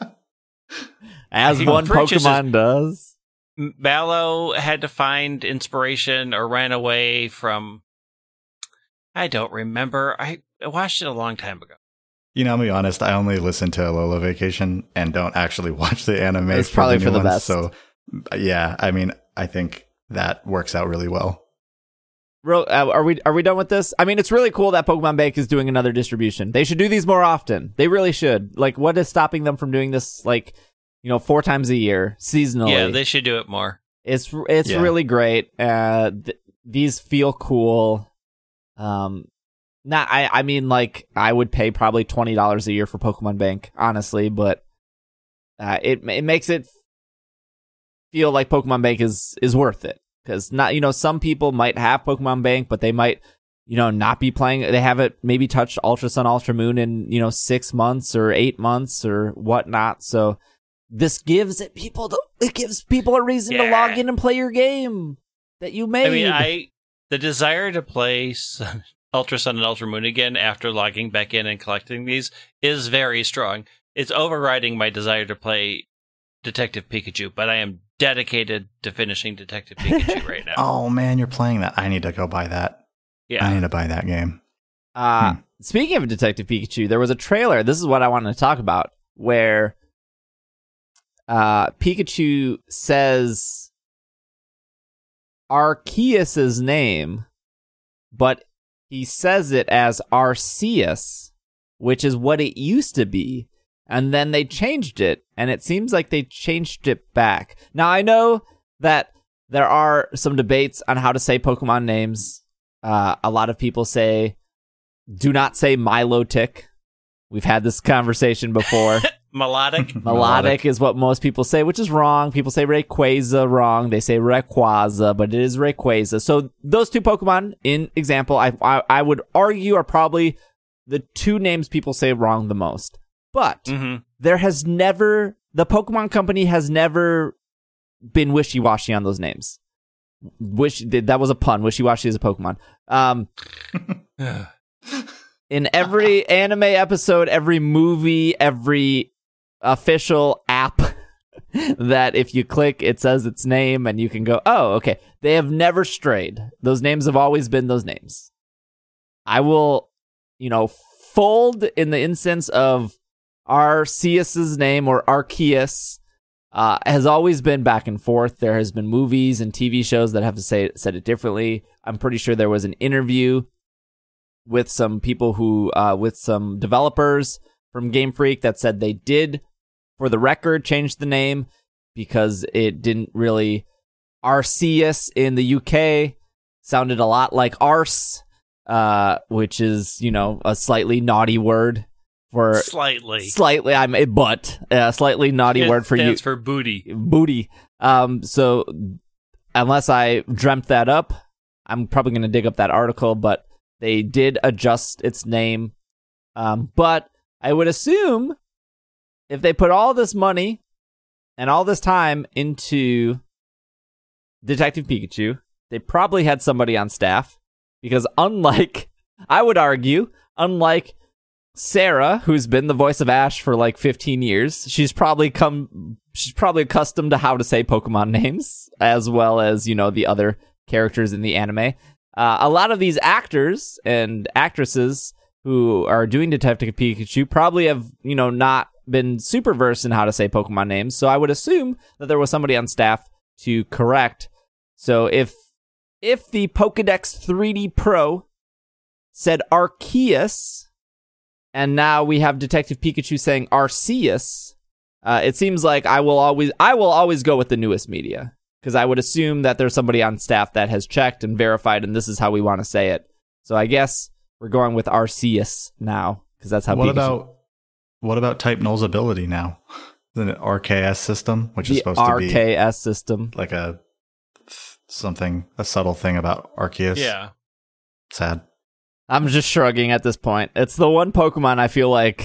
As one Pokemon does. Mallow had to find inspiration or ran away from... I don't remember. I watched it a long time ago. I'll be honest, I only listen to Alola Vacation and don't actually watch the anime. It's probably for the best. So, yeah, I think that works out really well. Are we done with this? It's really cool that Pokemon Bank is doing another distribution. They should do these more often. They really should. Like, what is stopping them from doing this, 4 times a year, seasonally? Yeah, they should do it more. It's really great. These feel cool. I would pay probably $20 a year for Pokemon Bank, honestly, but it makes it feel like Pokemon Bank is worth it, because some people might have Pokemon Bank, but they might not be playing. They haven't maybe touched Ultra Sun, Ultra Moon in 6 months or 8 months or whatnot. So this gives people a reason to log in and play your game that you made. The desire to play Ultra Sun and Ultra Moon again after logging back in and collecting these is very strong. It's overriding my desire to play Detective Pikachu, but I am dedicated to finishing Detective Pikachu right now. Oh man, you're playing that. I need to go buy that. Yeah. I need to buy that game. Speaking of Detective Pikachu, there was a trailer. This is what I wanted to talk about, where Pikachu says Arceus's name, but he says it as Arceus, which is what it used to be. And then they changed it, and it seems like they changed it back. Now, I know that there are some debates on how to say Pokemon names. A lot of people say, do not say Milotic. We've had this conversation before. Melodic is what most people say, which is wrong. People say Rayquaza wrong. They say Rayquaza, but it is Rayquaza. So those two Pokemon, in example, I would argue are probably the two names people say wrong the most. But there has never, the Pokemon Company has never been wishy-washy on those names. That was a pun. Wishy-washy is a Pokemon. In every anime episode, every movie, every official app that if you click, it says its name and you can go, oh, okay. They have never strayed. Those names have always been those names. I will, fold in the instance of Arceus's name, or Arceus, has always been back and forth. There has been movies and TV shows that have said it differently. I'm pretty sure there was an interview with some people with some developers from Game Freak that said they did, for the record, change the name because it didn't really... Arceus in the UK sounded a lot like arse, which is, a slightly naughty word for... Slightly, slightly naughty word for you. Stands for booty. Booty. So, unless I dreamt that up, I'm probably going to dig up that article, but they did adjust its name. But I would assume if they put all this money and all this time into Detective Pikachu, they probably had somebody on staff, because unlike Sarah, who's been the voice of Ash for like 15 years, she's probably accustomed to how to say Pokemon names, as well as, the other characters in the anime. A lot of these actors and actresses who are doing Detective Pikachu probably have, not been super versed in how to say Pokemon names. So I would assume that there was somebody on staff to correct. So if the Pokedex 3D Pro said Arceus, and now we have Detective Pikachu saying Arceus, it seems like I will always go with the newest media, because I would assume that there's somebody on staff that has checked and verified, and this is how we want to say it. So I guess we're going with Arceus now, because that's how. What about Type Null's ability now? The RKS system, which is supposed to be RKS system, like a subtle thing about Arceus. Yeah. Sad. I'm just shrugging at this point. It's the one Pokemon I feel like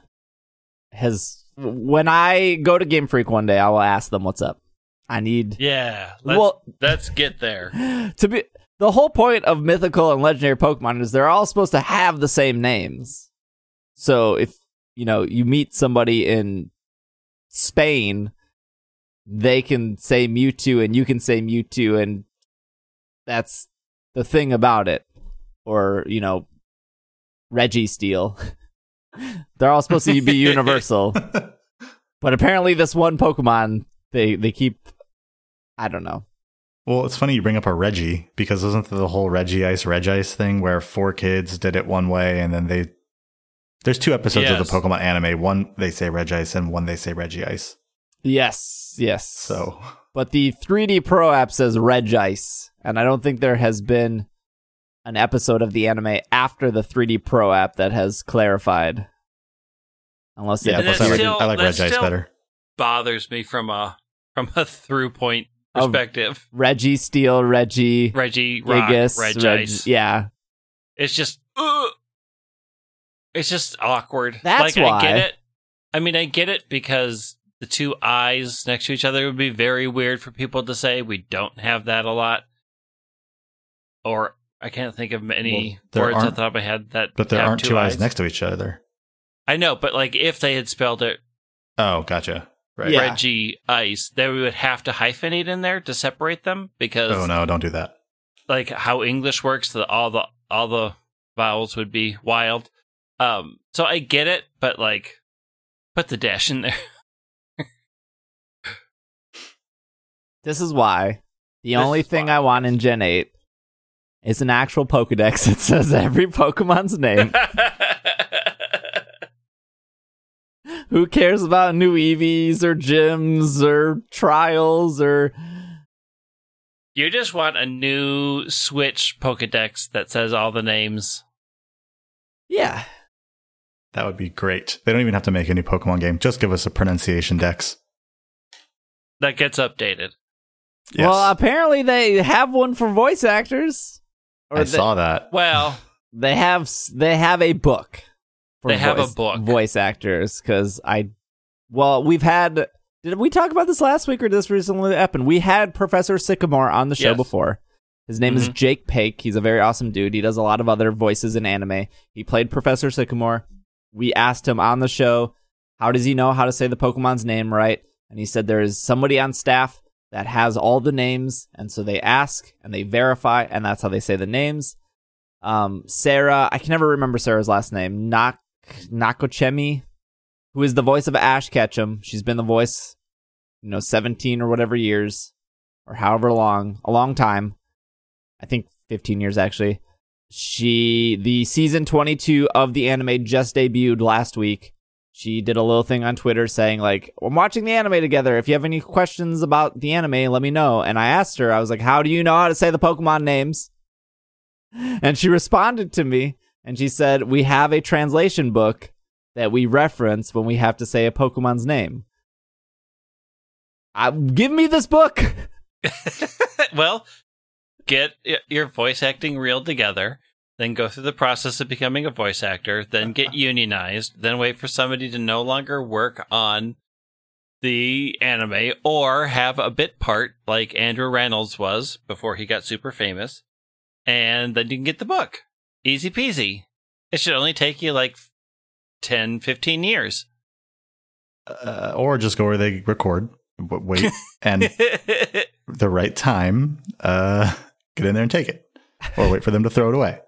when I go to Game Freak one day, I will ask them what's up. Yeah. Let's get there. The whole point of mythical and legendary Pokemon is they're all supposed to have the same names. So if, you meet somebody in Spain, they can say Mewtwo and you can say Mewtwo, and that's the thing about it. Or, Registeel. They're all supposed to be universal. But apparently this one Pokemon, they keep, I don't know. Well, it's funny you bring up a Reggie, because isn't the whole Regice thing where 4 kids did it one way, and then there's 2 episodes of the Pokemon anime. One they say Regice and one they say Regice. Yes. So, but the 3D Pro app says Regice, and I don't think there has been an episode of the anime after the 3D Pro app that has clarified. Unless I like Regice better. Bothers me from a through point perspective. Registeel, Reggie Rock, Gigas, Regice. Yeah. It's just it's just awkward. That's why. I get it. I mean, I get it, because the 2 eyes next to each other would be very weird for people to say. We don't have that a lot. Or I can't think of many words off the top of my head that. But there aren't 2 eyes next to each other. I know, but if they had spelled it. Oh, gotcha. Right. Yeah. Reggie Ice, then we would have to hyphenate in there to separate them, because. Oh no! Don't do that. Like how English works, all the vowels would be wild. So I get it, but put the dash in there. This is why the only thing I want in Gen 8 is an actual Pokedex that says every Pokemon's name. Who cares about new EVs or gyms or trials or... You just want a new Switch Pokedex that says all the names. Yeah. That would be great. They don't even have to make a new Pokemon game. Just give us a pronunciation dex. That gets updated. Yes. Well, apparently they have one for voice actors. I saw that. Well, they have a book. For a book. Voice actors, because we've had. Did we talk about this last week or this recently happened? We had Professor Sycamore on the show before. His name is Jake Pake. He's a very awesome dude. He does a lot of other voices in anime. He played Professor Sycamore. We asked him on the show, how does he know how to say the Pokemon's name right? And he said there is somebody on staff that has all the names, and so they ask and they verify, and that's how they say the names. Sarah, I can never remember Sarah's last name. Nakochemi, who is the voice of Ash Ketchum. She's been the voice, 17 or whatever years, or however long, a long time. I think 15 years actually. The season 22 of the anime just debuted last week. She did a little thing on Twitter saying I'm watching the anime together. If you have any questions about the anime, let me know. And I asked her, I was like, how do you know how to say the Pokemon names? And she responded to me, and she said, we have a translation book that we reference when we have to say a Pokemon's name. Give me this book! Well, get your voice acting reel together then go through the process of becoming a voice actor, then get unionized, then wait for somebody to no longer work on the anime or have a bit part like Andrew Reynolds was before he got super famous, and then you can get the book. Easy peasy. It should only take you like 10, 15 years. Or just go where they record, wait, and the right time, get in there and take it. Or wait for them to throw it away.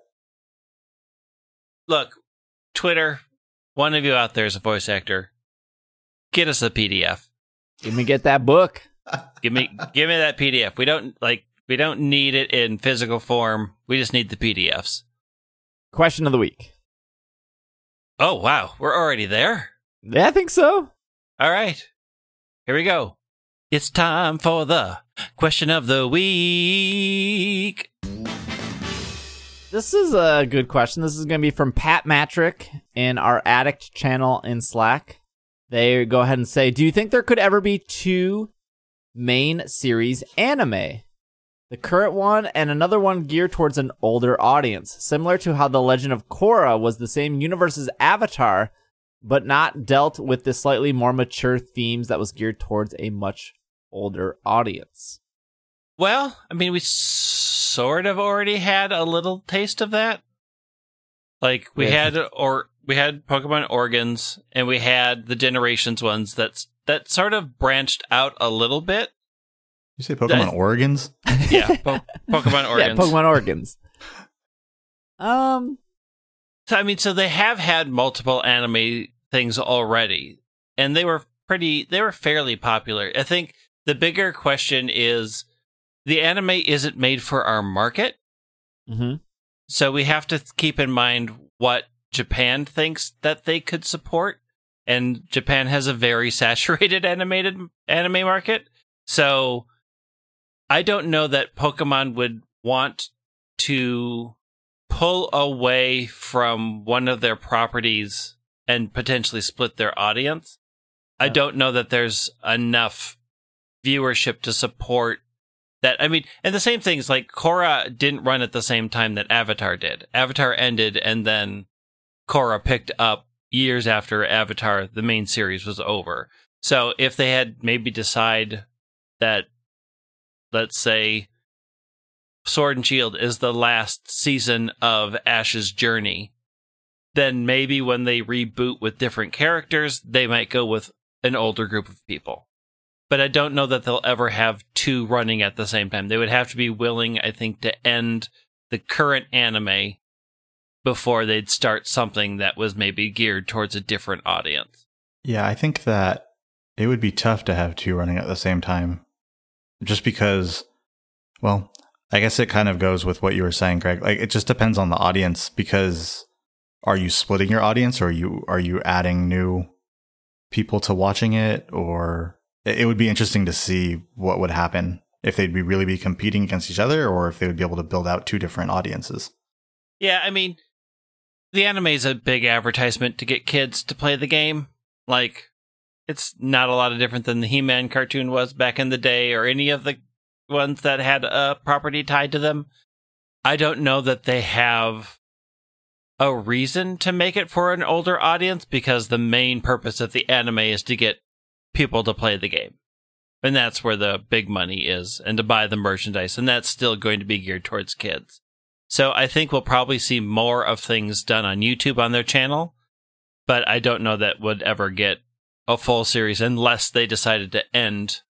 Look, Twitter, one of you out there is a voice actor. Get us a PDF. Let me get that book. Give me that PDF. We don't need it in physical form. We just need the PDFs. Question of the week. Oh, wow. We're already there. Yeah, I think so. All right. Here we go. It's time for the question of the week. This is a good question. This is going to be from Pat Matrick in our Addict channel in Slack. They go ahead and say, do you think there could ever be two main series anime? The current one and another one geared towards an older audience, similar to how The Legend of Korra was the same universe as Avatar, but not dealt with the slightly more mature themes that was geared towards a much older audience. Well, I mean, we sort of already had a little taste of that. Like we had Pokemon Organs, and we had the Generations ones that sort of branched out a little bit. You say Pokemon Organs? Yeah, Pokemon Organs. Yeah, Pokemon Organs. So, I mean, so they have had multiple anime things already, and they were fairly popular. I think the bigger question is the anime isn't made for our market. Mm-hmm. So we have to keep in mind what Japan thinks that they could support. And Japan has a very saturated anime market. So I don't know that Pokemon would want to pull away from one of their properties and potentially split their audience. I don't know that there's enough viewership to support that. I mean, and the same things like Korra didn't run at the same time that Avatar did. Avatar ended, and then Korra picked up years after Avatar, the main series, was over. So if they had maybe decide that, let's say, Sword and Shield is the last season of Ash's journey, then maybe when they reboot with different characters, they might go with an older group of people. But I don't know that they'll ever have two running at the same time. They would have to be willing, I think, to end the current anime before they'd start something that was maybe geared towards a different audience. Yeah, I think that it would be tough to have two running at the same time. Just because, well, I guess it kind of goes with what you were saying, Greg. Like, it just depends on the audience, because are you splitting your audience, or are you adding new people to watching it? Or it would be interesting to see what would happen if they'd really be competing against each other, or if they would be able to build out two different audiences. Yeah, I mean, the anime is a big advertisement to get kids to play the game. Like, it's not a lot of different than the He-Man cartoon was back in the day, or any of the ones that had a property tied to them. I don't know that they have a reason to make it for an older audience, because the main purpose of the anime is to get people to play the game. And that's where the big money is, and to buy the merchandise, and that's still going to be geared towards kids. So I think we'll probably see more of things done on YouTube on their channel, but I don't know that would ever get a full series unless they decided to end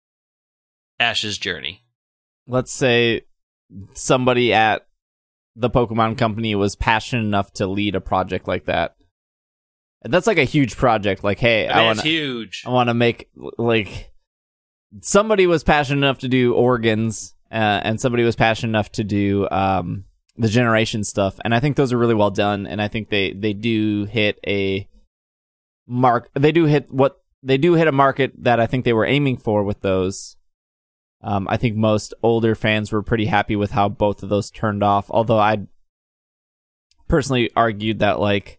Ash's journey. Let's say somebody at the Pokemon Company was passionate enough to lead a project like that. And that's like a huge project. Like, hey, huge. I want to make, like, somebody was passionate enough to do Organs, and somebody was passionate enough to do the Generation stuff. And I think those are really well done. And I think they do hit a mark. They do hit a market that I think they were aiming for with those. I think most older fans were pretty happy with how both of those turned off. Although I personally argued that, like,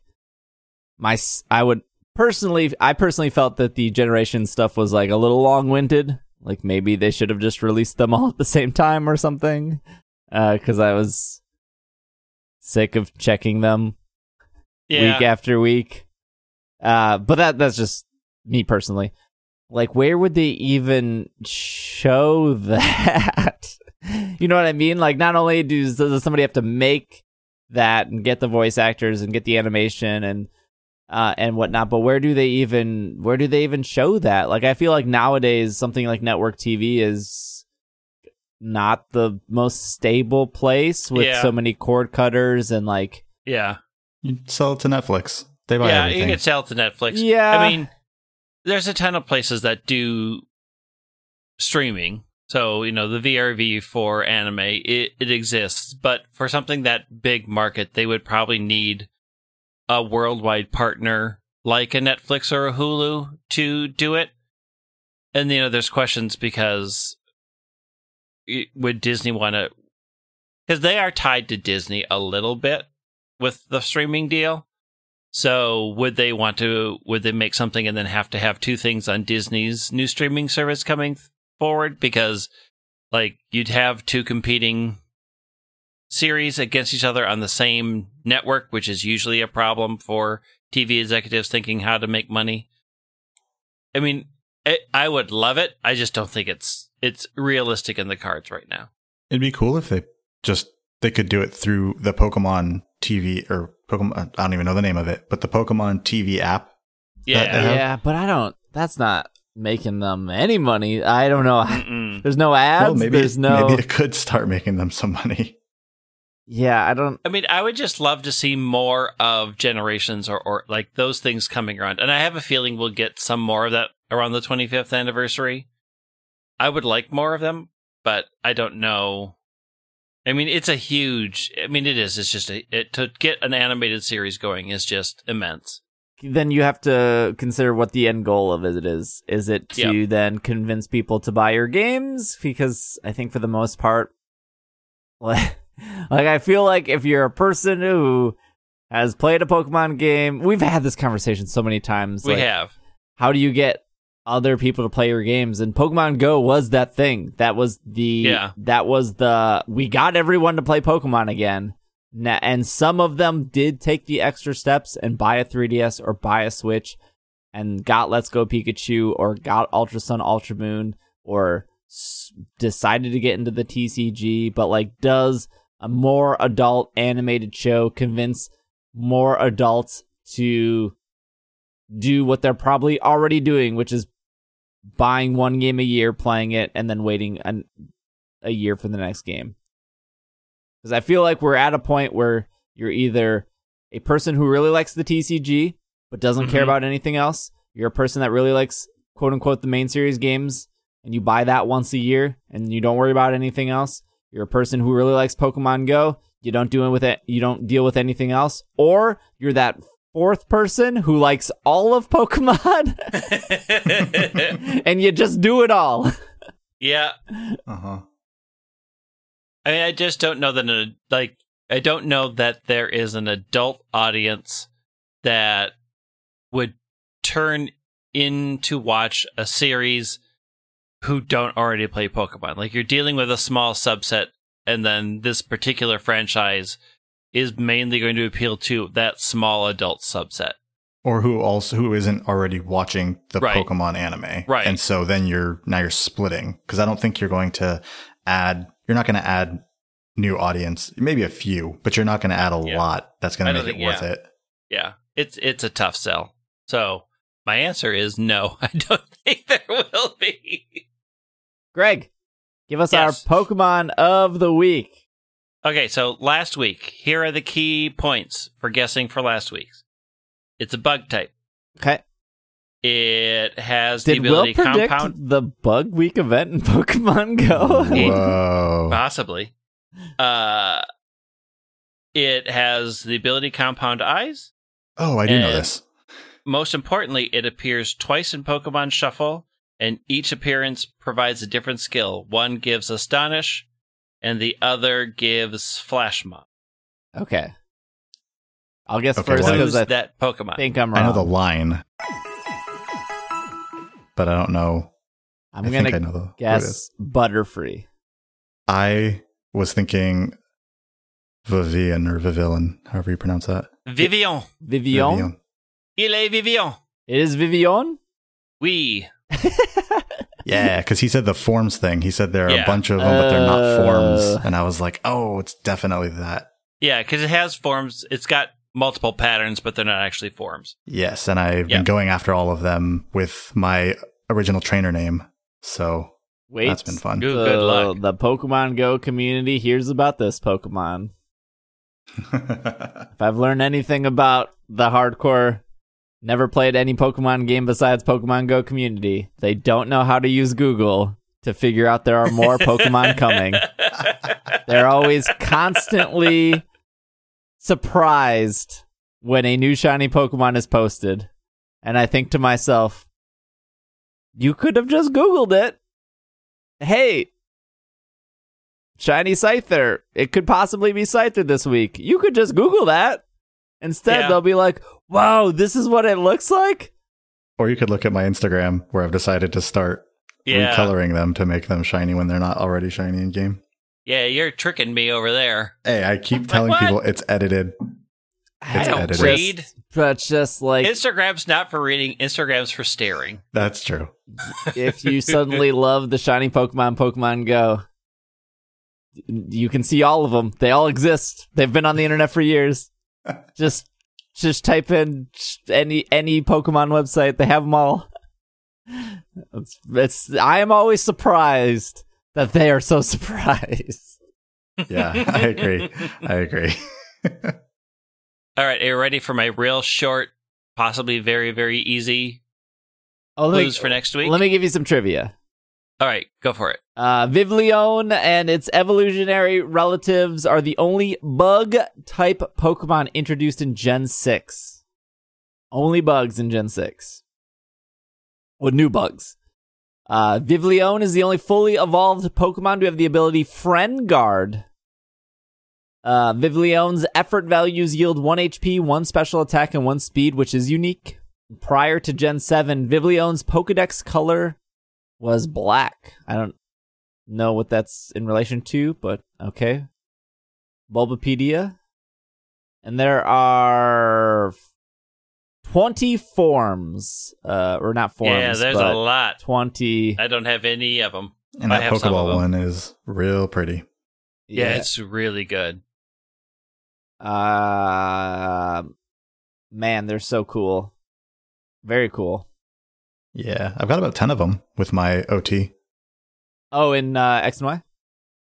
I personally felt that the Generation stuff was like a little long-winded. Like, maybe they should have just released them all at the same time or something. Because sick of checking them Yeah. week after week. But that's just me personally. Like, where would they even show that? You know what I mean? Like, not only does somebody have to make that and get the voice actors and get the animation and whatnot, but where do they even show that? Like, I feel like nowadays something like network TV is not the most stable place with so many cord cutters and like. Yeah. You sell it to Netflix. They buy Yeah, everything. you can sell it to Netflix. Yeah. I mean, there's a ton of places that do streaming. So, you know, the VRV for anime, it exists. But for something that big market, they would probably need a worldwide partner like a Netflix or a Hulu to do it. And, you know, there's questions because would Disney want to... Because they are tied to Disney a little bit with the streaming deal. So would they make something and then have to have two things on Disney's new streaming service coming forward? Because like you'd have two competing series against each other on the same network, which is usually a problem for TV executives thinking how to make money. I mean, I would love it. I just don't think it's realistic in the cards right now. It'd be cool if they could do it through the Pokemon TV or Pokemon. I don't even know the name of it, but the Pokemon TV app. Yeah, but that's not making them any money. I don't know. Mm-mm. There's no ads. Well, maybe maybe it could start making them some money. Yeah, I don't. I mean, I would just love to see more of Generations or like those things coming around. And I have a feeling we'll get some more of that around the 25th anniversary. I would like more of them, but I don't know. I mean, it is. It's just to get an animated series going is just immense. Then you have to consider what the end goal of it is. Is it to then convince people to buy your games? Because I think for the most part, like I feel like if you're a person who has played a Pokemon game, we've had this conversation so many times. We like, have. How do you get other people to play your games? And Pokemon Go was that thing. That was we got everyone to play Pokemon again. And some of them did take the extra steps and buy a 3DS or buy a Switch and got Let's Go Pikachu or got Ultra Sun, Ultra Moon or decided to get into the TCG. But like, does a more adult animated show convince more adults to do what they're probably already doing, which is buying one game a year, playing it, and then waiting a year for the next game? Because I feel like we're at a point where you're either a person who really likes the TCG but doesn't care about anything else. You're a person that really likes, quote unquote, the main series games, and you buy that once a year and you don't worry about anything else. You're a person who really likes Pokemon Go. You don't deal with anything else. Or you're that fourth person who likes all of Pokemon and you just do it all. Yeah. Uh-huh. I mean, I just don't know I don't know that there is an adult audience that would turn in to watch a series who don't already play Pokemon. Like, you're dealing with a small subset, and then this particular franchise is mainly going to appeal to that small adult subset. Or who isn't already watching the Pokemon anime. Right. And so then you're splitting. Because I don't think you're not going to add new audience, maybe a few, but you're not going to add a lot that's going to make it worth it. Yeah. It's a tough sell. So my answer is no, I don't think there will be. Greg, give us our Pokemon of the week. Okay, so last week, here are the key points for guessing for last week's. It's a bug type. Okay. It has Did the ability Will predict compound. the bug week event in Pokemon Go? Whoa. Possibly. It has the ability compound eyes. Oh, I do know this. Most importantly, it appears twice in Pokemon Shuffle, and each appearance provides a different skill. One gives Astonish, and the other gives Flash Mob. Okay. I'll guess Okay, first well, because I that Pokemon. think I'm wrong. I know the line, but I don't know. I'm I going think I know who to it guess is. Butterfree. I was thinking Vivian or Vivillon, however you pronounce that. Vivian. Vivian? Il est Vivian. It is Vivian? Oui. Yeah, because he said the forms thing. He said there are Yeah. a bunch of them, but they're not forms. And I was like, oh, it's definitely that. Yeah, because it has forms. It's got multiple patterns, but they're not actually forms. Yes, and I've Yeah. been going after all of them with my original trainer name. So Wait. that's been fun. Good luck. The Pokemon Go community hears about this Pokemon. If I've learned anything about the hardcore, never played any Pokemon game besides Pokemon Go community, they don't know how to use Google to figure out there are more Pokemon coming. They're always constantly surprised when a new shiny Pokemon is posted. And I think to myself, you could have just Googled it. Hey, shiny Scyther. It could possibly be Scyther this week. You could just Google that. Instead, Yeah. they'll be like, wow, this is what it looks like? Or you could look at my Instagram where I've decided to start Yeah. recoloring them to make them shiny when they're not already shiny in game. Yeah, you're tricking me over there. Hey, I keep telling what? people it's edited. I don't edited. read. But just like, Instagram's not for reading. Instagram's for staring. That's true. if you suddenly love the shiny Pokemon Go, you can see all of them. They all exist. They've been on the internet for years. Just type in any Pokemon website. They have them all. I am always surprised that they are so surprised. Yeah, I agree. I agree. All right, are you ready for my real short, possibly very, very easy Oh, clues for next week? Let me give you some trivia. All right, go for it. Vivillon and its evolutionary relatives are the only bug-type Pokemon introduced in Gen 6. Only bugs in Gen 6. With new bugs. Vivillon is the only fully evolved Pokemon to have the ability Friend Guard. Vivillon's effort values yield 1 HP, 1 special attack, and 1 speed, which is unique. Prior to Gen 7, Vivillon's Pokedex color was black. I don't know what that's in relation to, but okay. Bulbapedia. And there are 20 forms. Or not forms, Yeah, there's but a lot. 20. I don't have any of them. And I that have some of Pokeball them. one is real pretty. Yeah, it's really good. Man, they're so cool. Very cool. Yeah, I've got about 10 of them with my OT. Oh, in X and Y?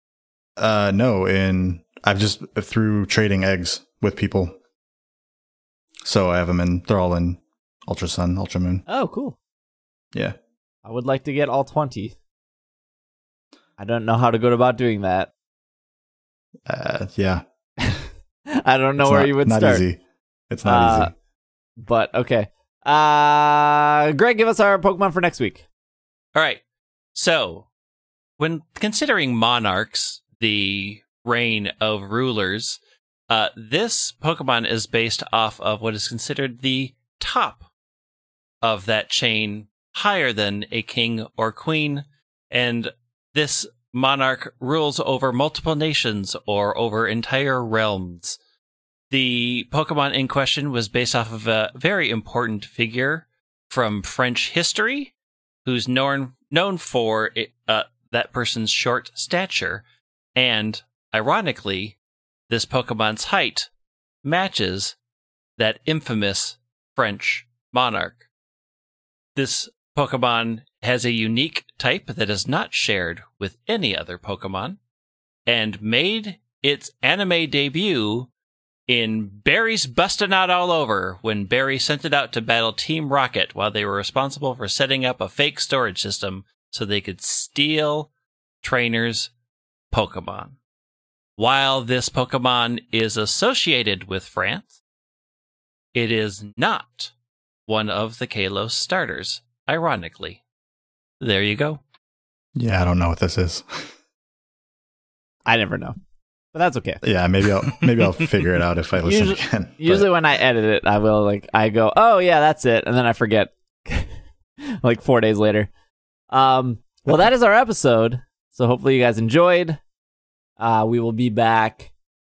No, I've just through trading eggs with people. So I have them they're all in Ultra Sun, Ultra Moon. Oh, cool. Yeah. I would like to get all 20. I don't know how to go about doing that. Yeah. I don't know It's where not- you would not start. Easy. It's not easy. But okay. Greg, give us our Pokemon for next week. All right. So, when considering monarchs, the reign of rulers, this Pokemon is based off of what is considered the top of that chain, higher than a king or queen. And this monarch rules over multiple nations or over entire realms. The Pokemon in question was based off of a very important figure from French history, who's known for that person's short stature, and ironically, this Pokemon's height matches that infamous French monarch. This Pokemon has a unique type that is not shared with any other Pokemon, and made its anime debut in Barry's Bustin' Out All Over when Barry sent it out to battle Team Rocket while they were responsible for setting up a fake storage system so they could steal trainers' Pokemon. While this Pokemon is associated with France, it is not one of the Kalos starters, ironically. There you go. Yeah, I don't know what this is. I never know. But that's okay. Yeah, maybe I'll figure it out if I listen again. Usually when I edit it, I will I go, oh yeah, that's it. And then I forget like 4 days later. Well, that is our episode. So hopefully you guys enjoyed. We will be back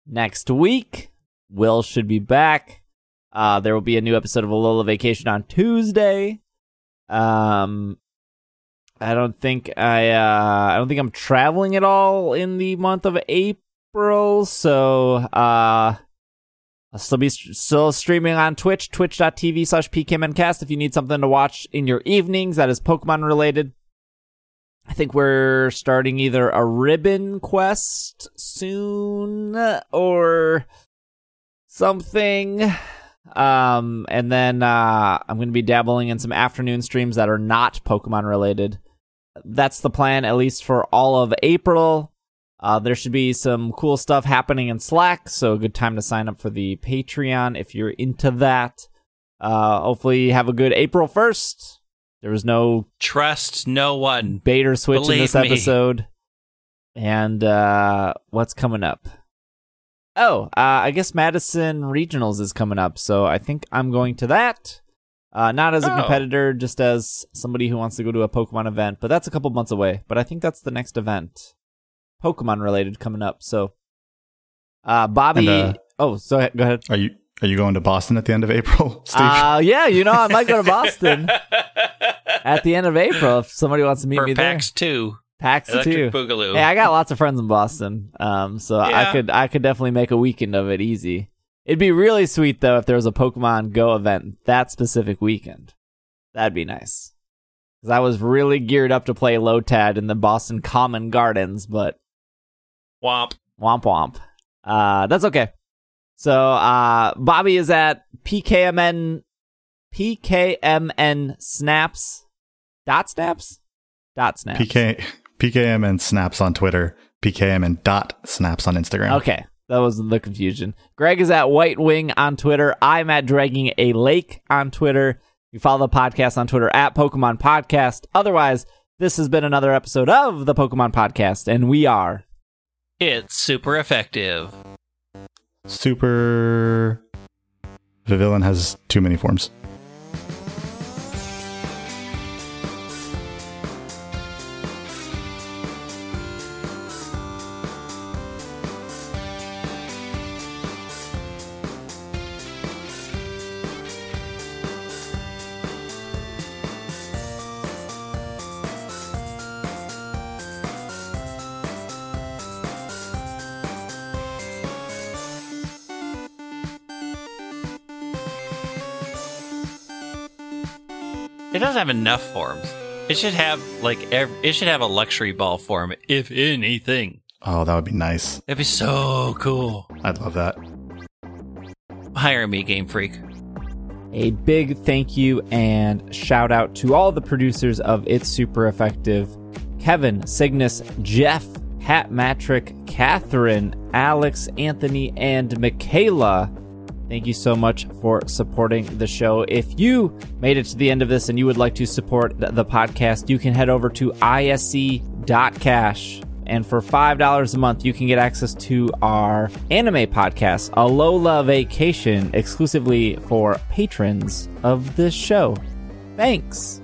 next week. Will should be back. There will be a new episode of Alola Vacation on Tuesday. I don't think I'm traveling at all in the month of April, so I'll still be streaming on Twitch, twitch.tv/pkmncast if you need something to watch in your evenings that is Pokemon related. I think we're starting either a ribbon quest soon or something. And then I'm going to be dabbling in some afternoon streams that are not Pokemon related. That's the plan, at least for all of April. There should be some cool stuff happening in Slack, so a good time to sign up for the Patreon if you're into that. Hopefully you have a good April 1st. There was no Trust no one. bait or switch in Believe this me. episode. And what's coming up? Oh, I guess Madison Regionals is coming up, so I think I'm going to that. Not as a competitor, just as somebody who wants to go to a Pokemon event, but that's a couple months away. But I think that's the next event, Pokemon related, coming up. So, Bobby. And, go ahead. Are you going to Boston at the end of April, Steve? Yeah, I might go to Boston at the end of April if somebody wants to meet For me there. PAX 2. PAX 2. Electric Boogaloo. Hey, I got lots of friends in Boston, so Yeah. I could definitely make a weekend of it easy. It'd be really sweet though if there was a Pokemon Go event that specific weekend. That'd be nice. Because I was really geared up to play Lotad in the Boston Common Gardens, but Womp. womp womp. That's okay. So Bobby is at PKMN snaps. Dot snaps? Dot snaps. PKMN snaps on Twitter. PKMN dot snaps on Instagram. Okay, that was the confusion. Greg is at White Wing on Twitter. I'm at Dragging a Lake on Twitter. You follow the podcast on Twitter at Pokemon Podcast. Otherwise, this has been another episode of the Pokemon Podcast, and we are... It's super effective. Super Vivillon has too many forms. It doesn't have enough forms. It should have it should have a luxury ball form, if anything. Oh, that would be nice. It'd be so cool. I'd love that. Hire me, Game Freak. A big thank you and shout out to all the producers of It's Super Effective. Kevin, Cygnus, Jeff, Pat Matrick, Catherine, Alex, Anthony, and Michaela. Thank you so much for supporting the show. If you made it to the end of this and you would like to support the podcast, you can head over to isc.cash. And for $5 a month, you can get access to our anime podcast, Alola Vacation, exclusively for patrons of this show. Thanks.